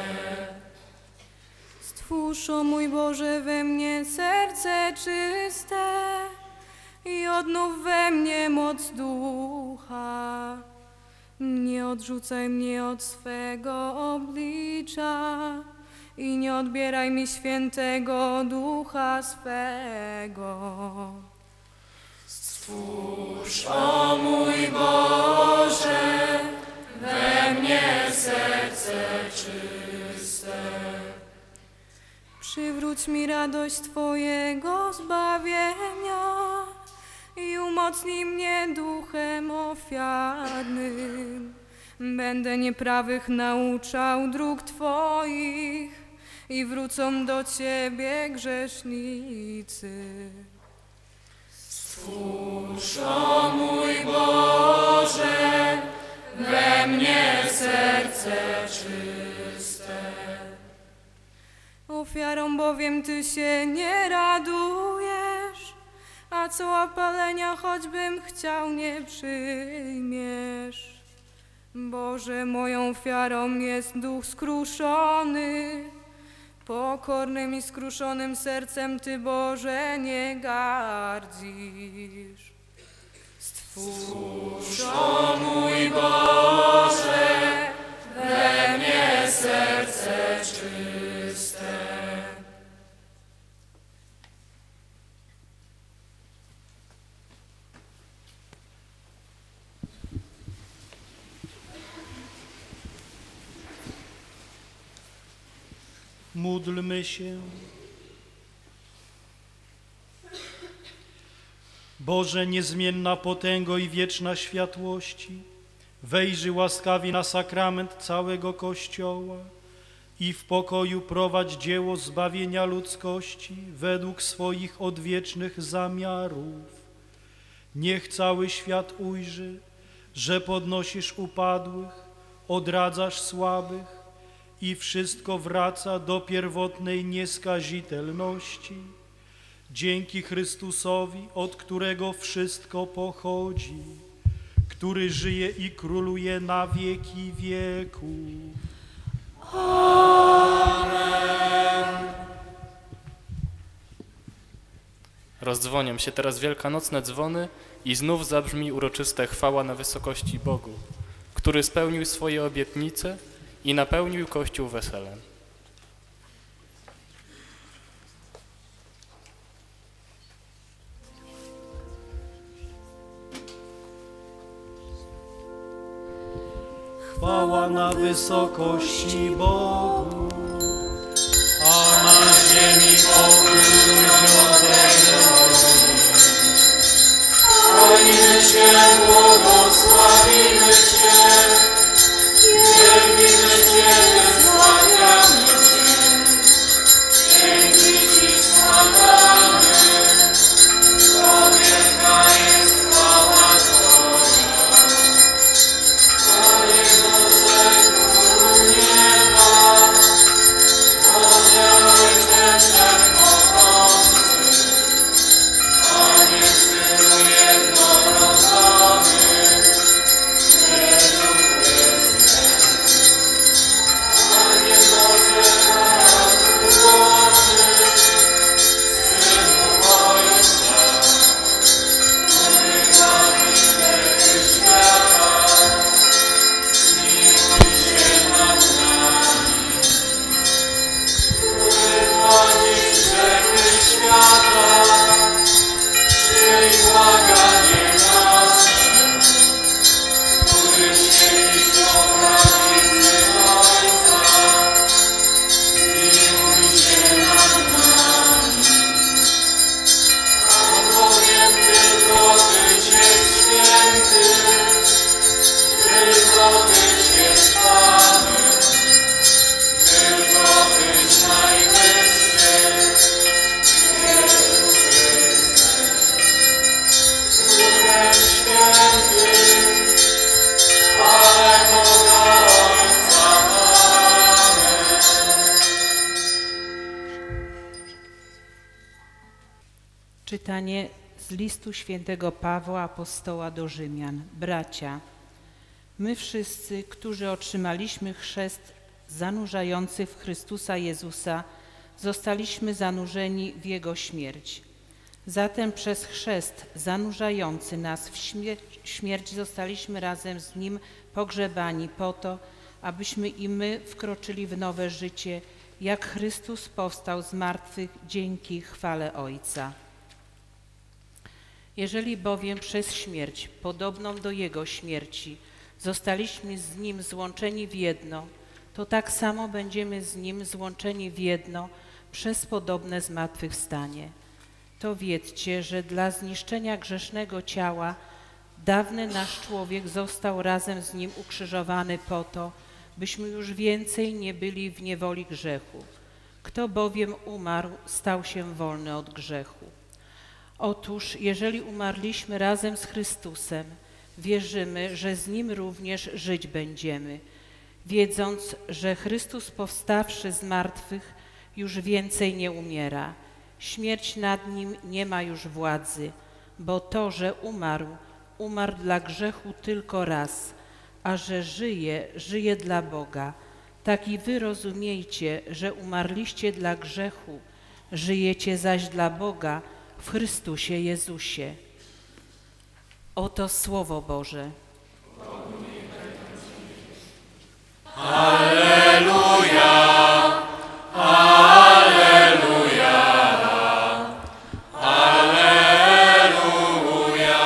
S15: Stwórz, o mój Boże, we mnie serce czyste i odnów we mnie moc ducha. Nie odrzucaj mnie od swego oblicza i nie odbieraj mi świętego ducha swego.
S2: Stwórz, o mój Boże, we mnie serce czyste.
S15: Przywróć mi radość Twojego zbawienia i umocnij mnie duchem ofiarnym. Będę nieprawych nauczał dróg Twoich i wrócą do Ciebie grzesznicy.
S2: Stwórz, o mój Boże, we mnie serce czyste.
S15: Ofiarą bowiem Ty się nie radujesz, a co opalenia choćbym chciał nie przyjmiesz. Boże, moją ofiarą jest duch skruszony, pokornym i skruszonym sercem Ty, Boże, nie gardzisz.
S2: Stwórz, o mój Boże, we mnie serce czyste.
S5: Módlmy się. Boże, niezmienna potęgo i wieczna światłości, wejrzyj łaskawie na sakrament całego Kościoła i w pokoju prowadź dzieło zbawienia ludzkości według swoich odwiecznych zamiarów. Niech cały świat ujrzy, że podnosisz upadłych, odradzasz słabych i wszystko wraca do pierwotnej nieskazitelności. Dzięki Chrystusowi, od którego wszystko pochodzi, który żyje i króluje na wieki wieków.
S16: Amen. Rozdzwonią się teraz wielkanocne dzwony i znów zabrzmi uroczyste chwała na wysokości Bogu, który spełnił swoje obietnice i napełnił Kościół weselem.
S5: Chwała na wysokości Bogu, a na ziemi pokój ludziom wesołości.
S2: Chwalimy Cię, błogosławimy Cię, wielbimy Ciebie, sławiamy Cię, dzięki Ci składamy, bo wielka jest chwała Twoja. Panie Boże, Królu nieba, Boże Ojcze Wszechmogący, Panie Synu jednorodzony,
S17: Czytanie z listu świętego Pawła apostoła do Rzymian. Bracia, my wszyscy, którzy otrzymaliśmy chrzest zanurzający w Chrystusa Jezusa, zostaliśmy zanurzeni w Jego śmierć. Zatem przez chrzest zanurzający nas w śmier śmierć zostaliśmy razem z Nim pogrzebani po to, abyśmy i my wkroczyli w nowe życie, jak Chrystus powstał z martwych dzięki chwale Ojca. Jeżeli bowiem przez śmierć, podobną do Jego śmierci, zostaliśmy z Nim złączeni w jedno, to tak samo będziemy z Nim złączeni w jedno przez podobne zmartwychwstanie. To wiedzcie, że dla zniszczenia grzesznego ciała dawny nasz człowiek został razem z Nim ukrzyżowany po to, byśmy już więcej nie byli w niewoli grzechu. Kto bowiem umarł, stał się wolny od grzechu. Otóż, jeżeli umarliśmy razem z Chrystusem, wierzymy, że z Nim również żyć będziemy, wiedząc, że Chrystus powstawszy z martwych już więcej nie umiera. Śmierć nad Nim nie ma już władzy, bo to, że umarł, umarł dla grzechu tylko raz, a że żyje, żyje dla Boga. Tak i wy rozumiejcie, że umarliście dla grzechu, żyjecie zaś dla Boga w Chrystusie Jezusie. Oto Słowo Boże.
S2: Alleluja, alleluja, alleluja.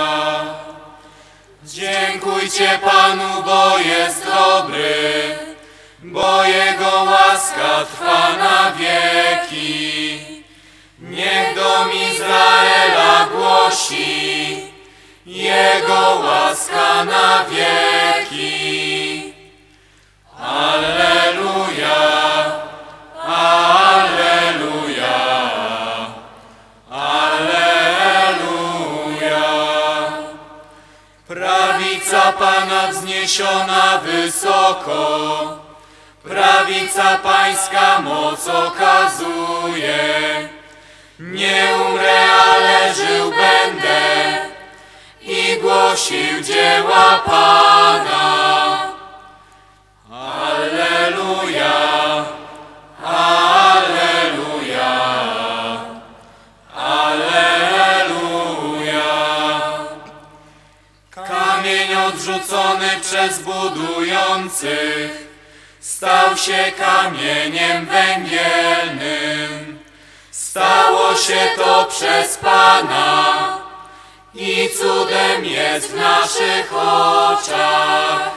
S2: Dziękujcie Panu, bo jest dobry, bo Jego łaska trwa na wieki. Niech dom Izraela głosi, Jego łaska na wieki. Alleluja, alleluja, alleluja. Prawica Pana wzniesiona wysoko, prawica Pańska moc okazuje. Nie umrę, ale żył będę i głosił dzieła Pana. Alleluja, alleluja, alleluja. Kamień odrzucony przez budujących stał się kamieniem węgielnym. Stało się to przez Pana i cudem jest w naszych oczach.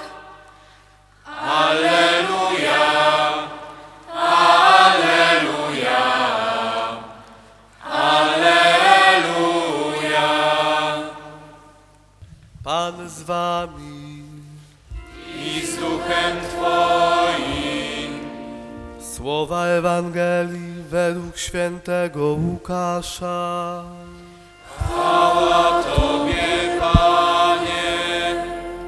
S2: Alleluja, alleluja, alleluja.
S1: Pan z wami
S2: i z duchem Twoim.
S1: Słowa Ewangelii według świętego Łukasza.
S2: Chwała Tobie, Panie.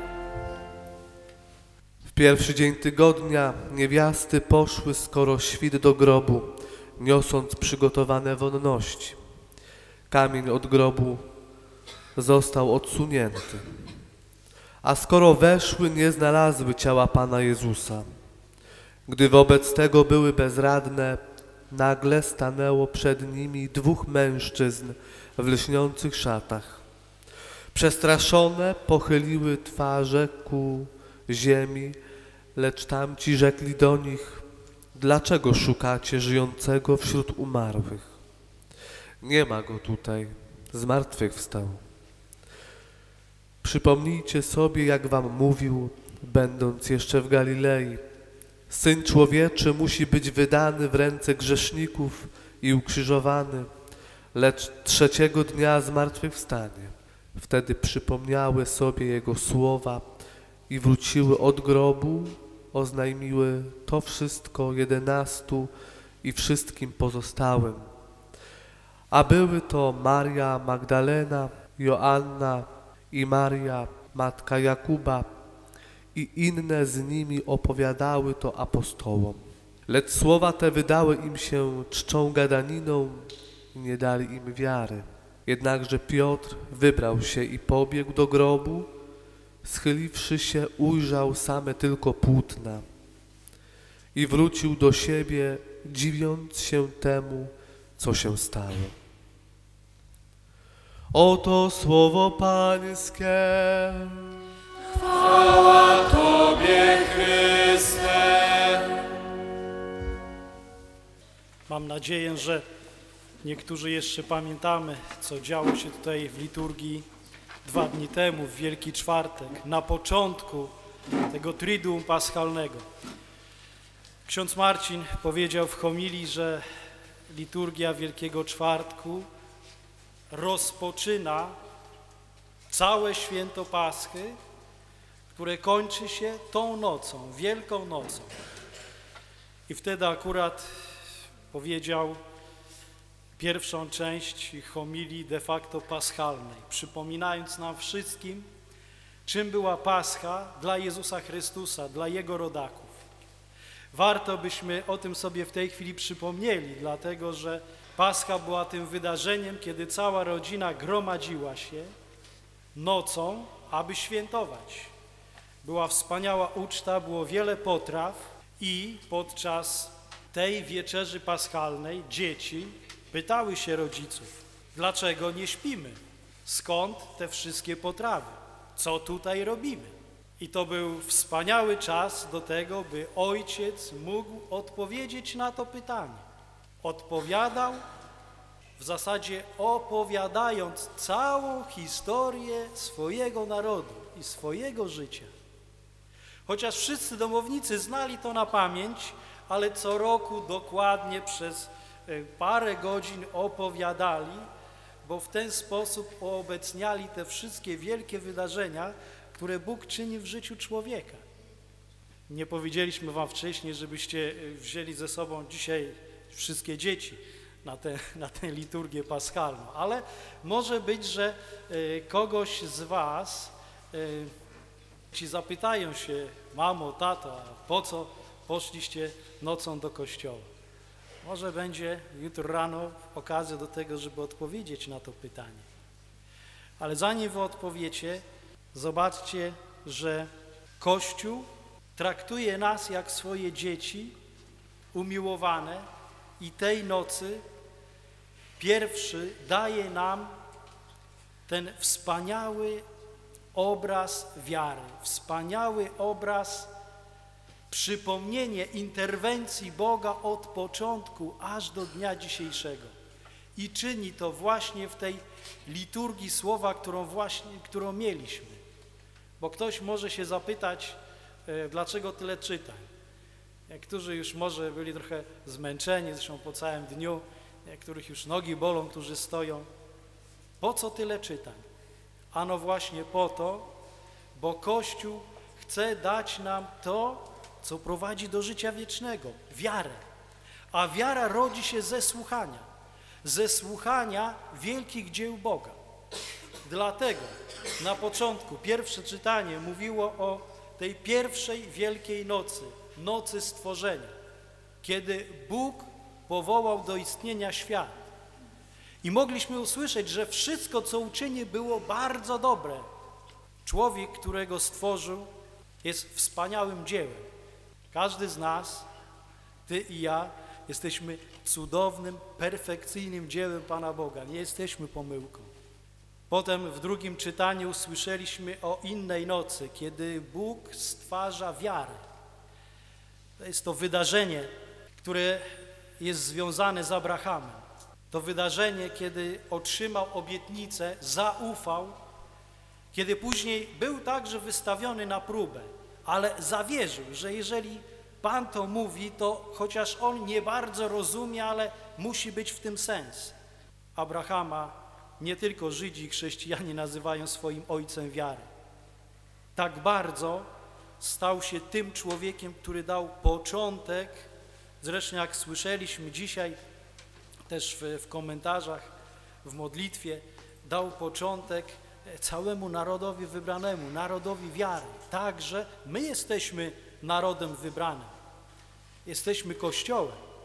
S1: W pierwszy dzień tygodnia niewiasty poszły skoro świt do grobu, niosąc przygotowane wonności. Kamień od grobu został odsunięty, a skoro weszły, nie znalazły ciała Pana Jezusa. Gdy wobec tego były bezradne, nagle stanęło przed nimi dwóch mężczyzn w lśniących szatach. Przestraszone pochyliły twarze ku ziemi, lecz tamci rzekli do nich: dlaczego szukacie żyjącego wśród umarłych? Nie ma go tutaj, zmartwychwstał. Przypomnijcie sobie, jak wam mówił, będąc jeszcze w Galilei: Syn Człowieczy musi być wydany w ręce grzeszników i ukrzyżowany, lecz trzeciego dnia zmartwychwstanie. Wtedy przypomniały sobie Jego słowa i wróciły od grobu, oznajmiły to wszystko jedenastu i wszystkim pozostałym. A były to Maria Magdalena, Joanna i Maria, matka Jakuba, i inne z nimi opowiadały to apostołom. Lecz słowa te wydały im się czczą gadaniną i nie dali im wiary. Jednakże Piotr wybrał się i pobiegł do grobu, schyliwszy się, ujrzał same tylko płótna i wrócił do siebie, dziwiąc się temu, co się stało. Oto słowo Pańskie.
S2: Chwała Tobie, Chryste.
S5: Mam nadzieję, że niektórzy jeszcze pamiętamy, co działo się tutaj w liturgii dwa dni temu, w Wielki Czwartek, na początku tego Triduum Paschalnego. Ksiądz Marcin powiedział w homilii, że liturgia Wielkiego Czwartku rozpoczyna całe święto Paschy, które kończy się tą nocą, Wielką Nocą. I wtedy akurat powiedział pierwszą część homilii de facto paschalnej, przypominając nam wszystkim, czym była Pascha dla Jezusa Chrystusa, dla Jego rodaków. Warto byśmy o tym sobie w tej chwili przypomnieli, dlatego że Pascha była tym wydarzeniem, kiedy cała rodzina gromadziła się nocą, aby świętować. Była wspaniała uczta, było wiele potraw i podczas tej wieczerzy paschalnej dzieci pytały się rodziców, dlaczego nie śpimy? Skąd te wszystkie potrawy? Co tutaj robimy? I to był wspaniały czas do tego, by ojciec mógł odpowiedzieć na to pytanie. Odpowiadał, w zasadzie opowiadając całą historię swojego narodu i swojego życia. Chociaż wszyscy domownicy znali to na pamięć, ale co roku dokładnie przez parę godzin opowiadali, bo w ten sposób uobecniali te wszystkie wielkie wydarzenia, które Bóg czyni w życiu człowieka. Nie powiedzieliśmy wam wcześniej, żebyście wzięli ze sobą dzisiaj wszystkie dzieci na tę, na tę liturgię paschalną, ale może być, że kogoś z was ci zapytają się, mamo, tato, a po co poszliście nocą do kościoła? Może będzie jutro rano okazja do tego, żeby odpowiedzieć na to pytanie. Ale zanim wy odpowiecie, zobaczcie, że Kościół traktuje nas jak swoje dzieci umiłowane i tej nocy pierwszy daje nam ten wspaniały obraz wiary, wspaniały obraz, przypomnienie interwencji Boga od początku aż do dnia dzisiejszego. I czyni to właśnie w tej liturgii słowa, którą właśnie, którą mieliśmy. Bo ktoś może się zapytać, e, dlaczego tyle czytań. Niektórzy już może byli trochę zmęczeni, zresztą po całym dniu, niektórych już nogi bolą, którzy stoją. Po co tyle czytań? Ano właśnie po to, bo Kościół chce dać nam to, co prowadzi do życia wiecznego, wiarę. A wiara rodzi się ze słuchania, ze słuchania wielkich dzieł Boga. Dlatego na początku pierwsze czytanie mówiło o tej pierwszej wielkiej nocy, nocy stworzenia, kiedy Bóg powołał do istnienia świat. I mogliśmy usłyszeć, że wszystko, co uczyni, było bardzo dobre. Człowiek, którego stworzył, jest wspaniałym dziełem. Każdy z nas, ty i ja, jesteśmy cudownym, perfekcyjnym dziełem Pana Boga. Nie jesteśmy pomyłką. Potem w drugim czytaniu usłyszeliśmy o innej nocy, kiedy Bóg stwarza wiarę. To jest to wydarzenie, które jest związane z Abrahamem. To wydarzenie, kiedy otrzymał obietnicę, zaufał, kiedy później był także wystawiony na próbę, ale zawierzył, że jeżeli Pan to mówi, to chociaż on nie bardzo rozumie, ale musi być w tym sens. Abrahama nie tylko Żydzi i chrześcijanie nazywają swoim ojcem wiary. Tak bardzo stał się tym człowiekiem, który dał początek, zresztą jak słyszeliśmy dzisiaj też w, w komentarzach, w modlitwie, dał początek całemu narodowi wybranemu, narodowi wiary. Także my jesteśmy narodem wybranym. Jesteśmy Kościołem.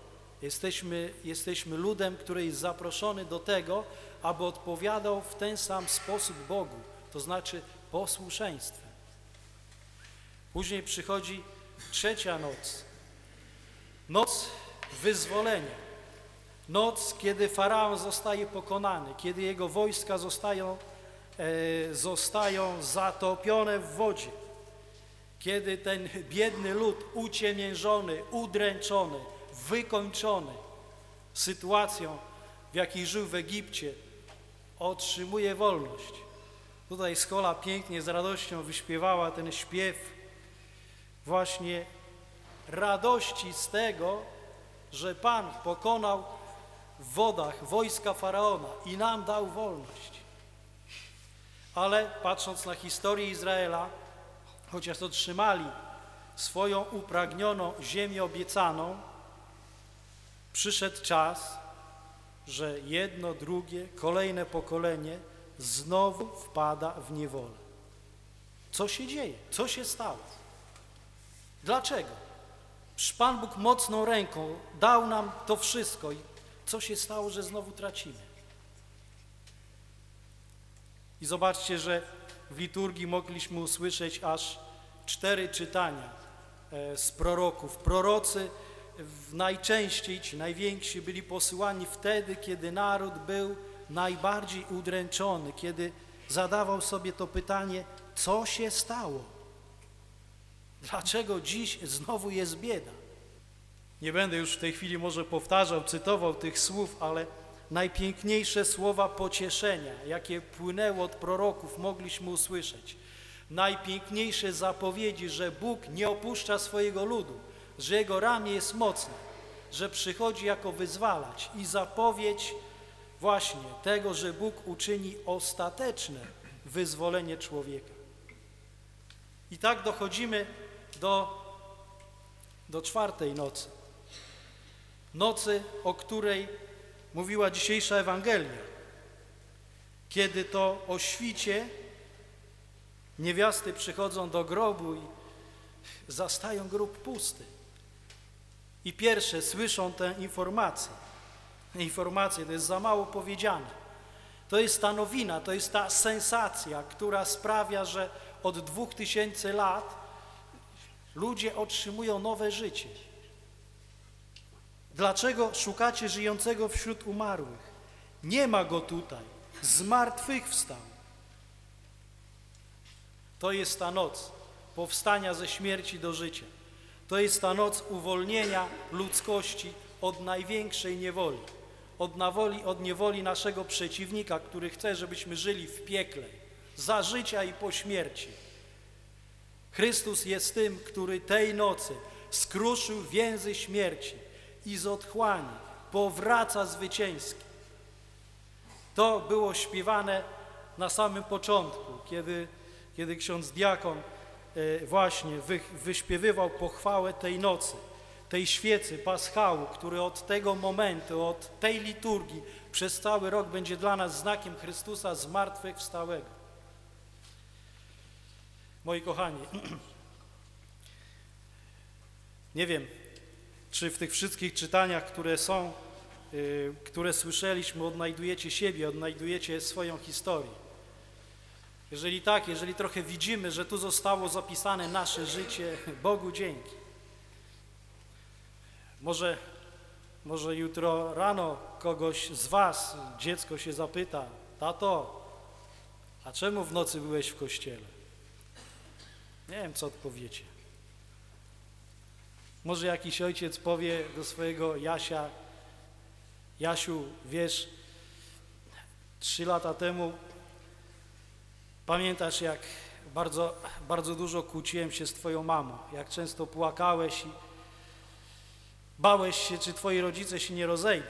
S5: Jesteśmy, jesteśmy ludem, który jest zaproszony do tego, aby odpowiadał w ten sam sposób Bogu, to znaczy posłuszeństwem. Później przychodzi trzecia noc, noc wyzwolenia, noc, kiedy Faraon zostaje pokonany, kiedy jego wojska zostają, e, zostają zatopione w wodzie, kiedy ten biedny lud uciemiężony, udręczony, wykończony sytuacją, w jakiej żył w Egipcie, otrzymuje wolność. Tutaj Schola pięknie, z radością wyśpiewała ten śpiew właśnie radości z tego, że Pan pokonał w wodach wojska Faraona i nam dał wolność. Ale patrząc na historię Izraela, chociaż otrzymali swoją upragnioną ziemię obiecaną, przyszedł czas, że jedno, drugie, kolejne pokolenie znowu wpada w niewolę. Co się dzieje? Co się stało? Dlaczego? Przecież Pan Bóg mocną ręką dał nam to wszystko i co się stało, że znowu tracimy? I zobaczcie, że w liturgii mogliśmy usłyszeć aż cztery czytania z proroków. Prorocy najczęściej, ci najwięksi, byli posyłani wtedy, kiedy naród był najbardziej udręczony, kiedy zadawał sobie to pytanie, co się stało? Dlaczego dziś znowu jest bieda? Nie będę już w tej chwili może powtarzał, cytował tych słów, ale najpiękniejsze słowa pocieszenia, jakie płynęły od proroków, mogliśmy usłyszeć. Najpiękniejsze zapowiedzi, że Bóg nie opuszcza swojego ludu, że Jego ramię jest mocne, że przychodzi jako wyzwalać i zapowiedź właśnie tego, że Bóg uczyni ostateczne wyzwolenie człowieka. I tak dochodzimy do, do czwartej nocy. Nocy, o której mówiła dzisiejsza Ewangelia, kiedy to o świcie niewiasty przychodzą do grobu i zastają grób pusty. I pierwsze słyszą tę informację. Informację to jest za mało powiedziane. To jest ta nowina, to jest ta sensacja, która sprawia, że od dwóch tysięcy lat ludzie otrzymują nowe życie. Dlaczego szukacie żyjącego wśród umarłych? Nie ma go tutaj. Zmartwychwstał. To jest ta noc powstania ze śmierci do życia. To jest ta noc uwolnienia ludzkości od największej niewoli. Od, nawoli, od niewoli naszego przeciwnika, który chce, żebyśmy żyli w piekle, za życia i po śmierci. Chrystus jest tym, który tej nocy skruszył więzy śmierci i z otchłani powraca zwycięski. To było śpiewane na samym początku, kiedy, kiedy ksiądz diakon e, właśnie wy, wyśpiewywał pochwałę tej nocy, tej świecy paschału, który od tego momentu, od tej liturgii przez cały rok będzie dla nas znakiem Chrystusa zmartwychwstałego. Moi kochani, nie wiem, czy w tych wszystkich czytaniach, które są, yy, które słyszeliśmy, odnajdujecie siebie, odnajdujecie swoją historię. Jeżeli tak, jeżeli trochę widzimy, że tu zostało zapisane nasze życie, Bogu dzięki. Może, może jutro rano kogoś z was dziecko się zapyta, tato, a czemu w nocy byłeś w kościele? Nie wiem, co odpowiecie. Może jakiś ojciec powie do swojego Jasia, Jasiu, wiesz, trzy lata temu pamiętasz, jak bardzo, bardzo dużo kłóciłem się z twoją mamą, jak często płakałeś i bałeś się, czy twoi rodzice się nie rozejdą.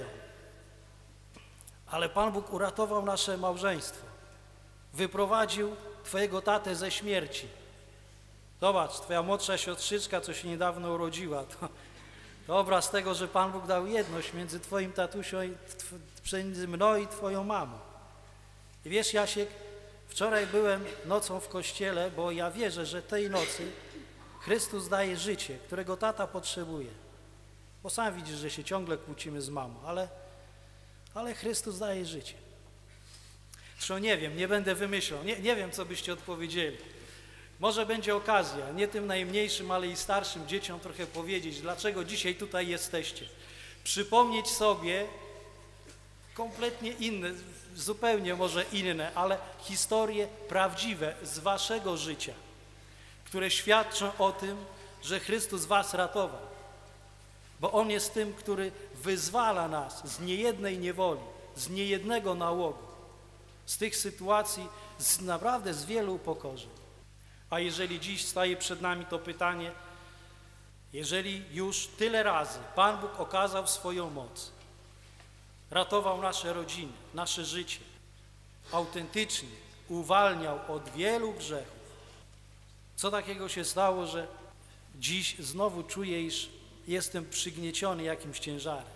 S5: Ale Pan Bóg uratował nasze małżeństwo. Wyprowadził twojego tatę ze śmierci. Zobacz, twoja młodsza siostrzyczka, co się niedawno urodziła, to, to obraz tego, że Pan Bóg dał jedność między twoim tatusią, i między mną i twoją mamą. I wiesz, Jasiek, wczoraj byłem nocą w kościele, bo ja wierzę, że tej nocy Chrystus daje życie, którego tata potrzebuje. Bo sam widzisz, że się ciągle kłócimy z mamą, ale, ale Chrystus daje życie. Zresztą nie wiem, nie będę wymyślał, nie, nie wiem, co byście odpowiedzieli. Może będzie okazja, nie tym najmniejszym, ale i starszym dzieciom trochę powiedzieć, dlaczego dzisiaj tutaj jesteście. Przypomnieć sobie kompletnie inne, zupełnie może inne, ale historie prawdziwe z waszego życia, które świadczą o tym, że Chrystus was ratował. Bo On jest tym, który wyzwala nas z niejednej niewoli, z niejednego nałogu, z tych sytuacji, z, naprawdę z wielu upokorzeń. A jeżeli dziś staje przed nami to pytanie, jeżeli już tyle razy Pan Bóg okazał swoją moc, ratował nasze rodziny, nasze życie, autentycznie uwalniał od wielu grzechów, co takiego się stało, że dziś znowu czuję, iż jestem przygnieciony jakimś ciężarem?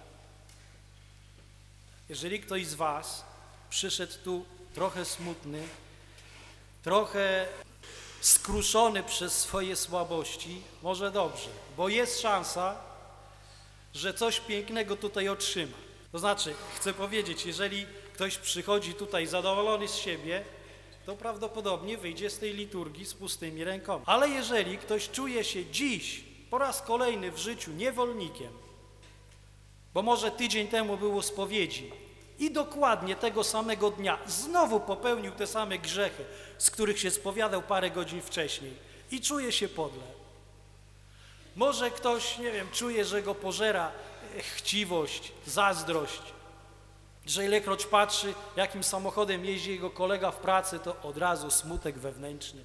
S5: Jeżeli ktoś z was przyszedł tu trochę smutny, trochę skruszony przez swoje słabości, może dobrze, bo jest szansa, że coś pięknego tutaj otrzyma. To znaczy, chcę powiedzieć, jeżeli ktoś przychodzi tutaj zadowolony z siebie, to prawdopodobnie wyjdzie z tej liturgii z pustymi rękoma. Ale jeżeli ktoś czuje się dziś po raz kolejny w życiu niewolnikiem, bo może tydzień temu było spowiedzi i dokładnie tego samego dnia znowu popełnił te same grzechy, z których się spowiadał parę godzin wcześniej i czuje się podle. Może ktoś, nie wiem, czuje, że go pożera chciwość, zazdrość, że ilekroć patrzy, jakim samochodem jeździ jego kolega w pracy, to od razu smutek wewnętrzny.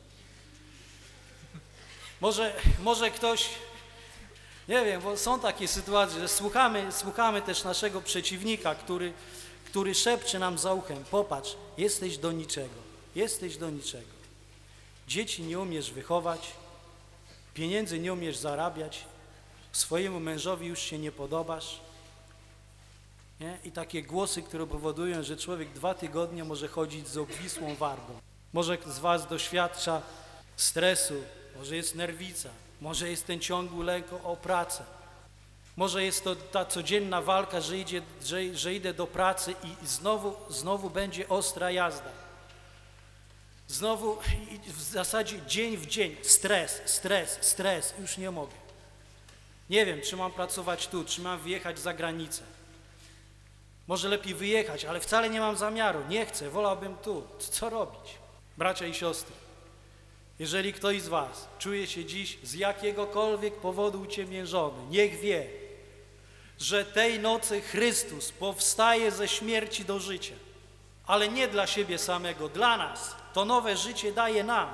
S5: Może, może ktoś, nie wiem, bo są takie sytuacje, że słuchamy, słuchamy też naszego przeciwnika, który, który szepcze nam za uchem: popatrz, jesteś do niczego, jesteś do niczego. Dzieci nie umiesz wychować, pieniędzy nie umiesz zarabiać, swojemu mężowi już się nie podobasz. Nie? I takie głosy, które powodują, że człowiek dwa tygodnie może chodzić z obwisłą wargą. Może z was doświadcza stresu, może jest nerwica, może jest ten ciągły lęk o pracę. Może jest to ta codzienna walka, że, idzie, że, że idę do pracy i znowu, znowu będzie ostra jazda. Znowu w zasadzie dzień w dzień stres, stres, stres, już nie mogę. Nie wiem, czy mam pracować tu, czy mam wyjechać za granicę. Może lepiej wyjechać, ale wcale nie mam zamiaru, nie chcę, wolałbym tu. Co robić? Bracia i siostry, jeżeli ktoś z was czuje się dziś z jakiegokolwiek powodu uciemiężony, niech wie, że tej nocy Chrystus powstaje ze śmierci do życia, ale nie dla siebie samego, dla nas. To nowe życie daje nam.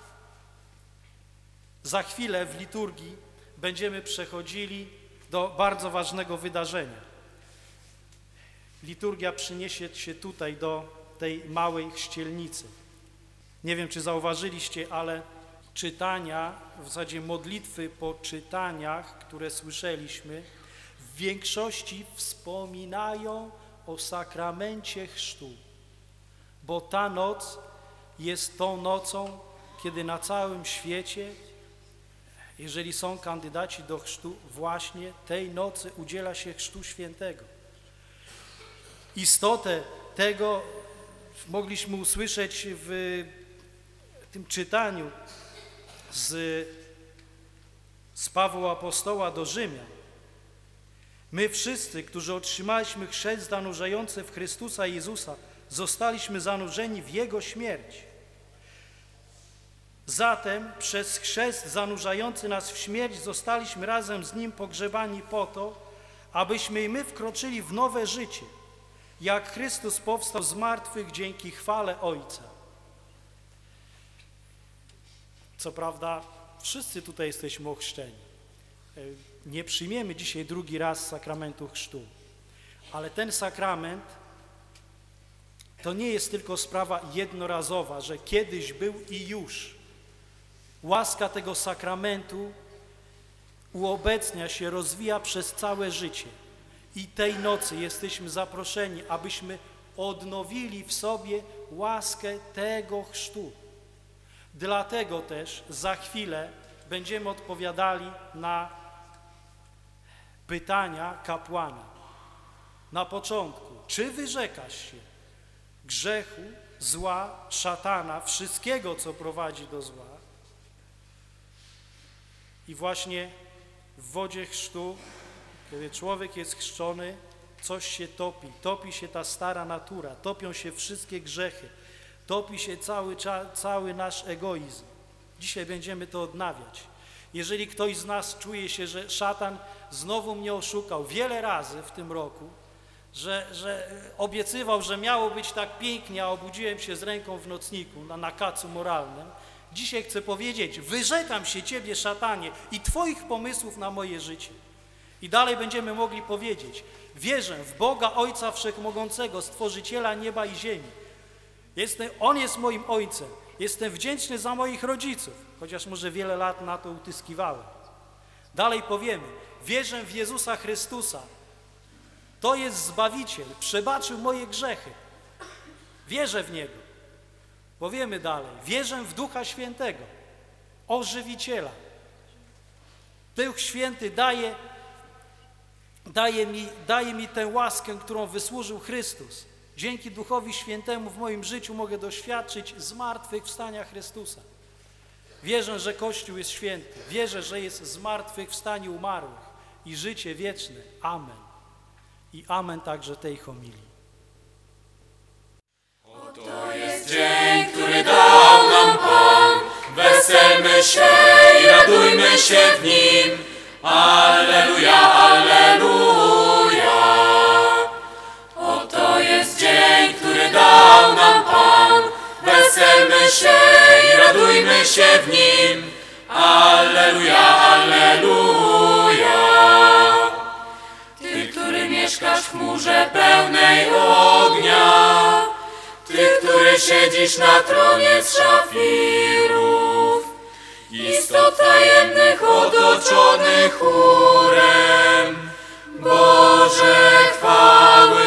S5: Za chwilę w liturgii będziemy przechodzili do bardzo ważnego wydarzenia. Liturgia przyniesie się tutaj do tej małej chrzcielnicy. Nie wiem, czy zauważyliście, ale czytania, w zasadzie modlitwy po czytaniach, które słyszeliśmy, w większości wspominają o sakramencie chrztu, bo ta noc jest tą nocą, kiedy na całym świecie, jeżeli są kandydaci do chrztu, właśnie tej nocy udziela się chrztu świętego. Istotę tego mogliśmy usłyszeć w tym czytaniu z, z Pawła Apostoła do Rzymian. My wszyscy, którzy otrzymaliśmy chrzest zanurzający w Chrystusa Jezusa, zostaliśmy zanurzeni w Jego śmierć. Zatem przez chrzest zanurzający nas w śmierć zostaliśmy razem z Nim pogrzebani po to, abyśmy i my wkroczyli w nowe życie, jak Chrystus powstał z martwych dzięki chwale Ojca. Co prawda wszyscy tutaj jesteśmy ochrzczeni. Nie przyjmiemy dzisiaj drugi raz sakramentu chrztu, ale ten sakrament to nie jest tylko sprawa jednorazowa, że kiedyś był i już. Łaska tego sakramentu uobecnia się, rozwija przez całe życie. I tej nocy jesteśmy zaproszeni, abyśmy odnowili w sobie łaskę tego chrztu. Dlatego też za chwilę będziemy odpowiadali na pytania kapłana. Na początku, czy wyrzekasz się grzechu, zła, szatana, wszystkiego, co prowadzi do zła? I właśnie w wodzie chrztu, kiedy człowiek jest chrzczony, coś się topi. Topi się ta stara natura, topią się wszystkie grzechy, topi się cały, cały nasz egoizm. Dzisiaj będziemy to odnawiać. Jeżeli ktoś z nas czuje się, że szatan znowu mnie oszukał wiele razy w tym roku, że, że obiecywał, że miało być tak pięknie, a obudziłem się z ręką w nocniku na nakacu moralnym, dzisiaj chcę powiedzieć, wyrzekam się Ciebie, szatanie, i Twoich pomysłów na moje życie. I dalej będziemy mogli powiedzieć, wierzę w Boga Ojca Wszechmogącego, Stworzyciela nieba i ziemi. Jestem, On jest moim Ojcem. Jestem wdzięczny za moich rodziców, chociaż może wiele lat na to utyskiwałem. Dalej powiemy, wierzę w Jezusa Chrystusa. To jest Zbawiciel, przebaczył moje grzechy. Wierzę w Niego. Powiemy dalej, wierzę w Ducha Świętego, ożywiciela. Duch Święty daje, daje, mi, daje mi tę łaskę, którą wysłużył Chrystus. Dzięki Duchowi Świętemu w moim życiu mogę doświadczyć zmartwychwstania Chrystusa. Wierzę, że Kościół jest święty. Wierzę, że jest zmartwychwstanie umarłych i życie wieczne. Amen. I amen także tej homilii.
S2: To jest dzień, który dał nam Pan. Weselmy się i radujmy się w Nim. Alleluja, alleluja. Oto jest dzień, który dał nam Pan. Weselmy się i radujmy się w Nim. Alleluja, alleluja. Ty, który mieszkasz w chmurze pełnej ognia, Ty, który siedzisz na tronie z szafirów, istot tajemnych otoczony chórem, Boże chwały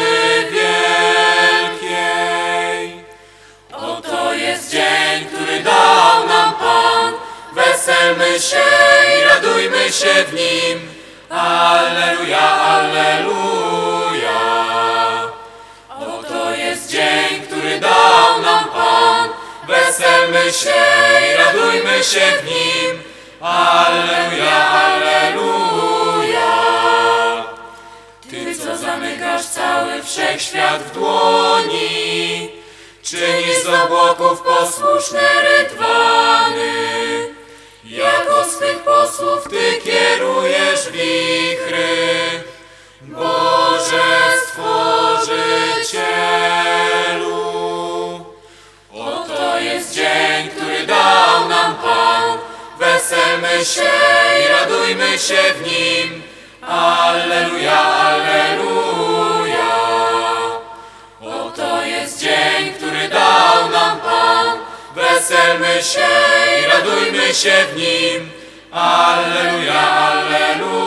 S2: wielkiej. Oto jest dzień, który dał nam Pan, weselmy się i radujmy się w Nim. Alleluja, alleluja. Oto jest dzień, który dał nam Pan, weselmy się i radujmy się w Nim. Alleluja, alleluja. Ty, co zamykasz cały wszechświat w dłoni, czynisz z obłoków posłuszne rydwany, jako swych posłów Ty kierujesz wichry, Boże Stworzycielu. Oto jest dzień, który dał nam Pan, weselmy się i radujmy się w Nim. Alleluja, alleluja. Oto jest dzień, który dał nam Pan, weselmy się i radujmy się w Nim. Alleluja, alleluja.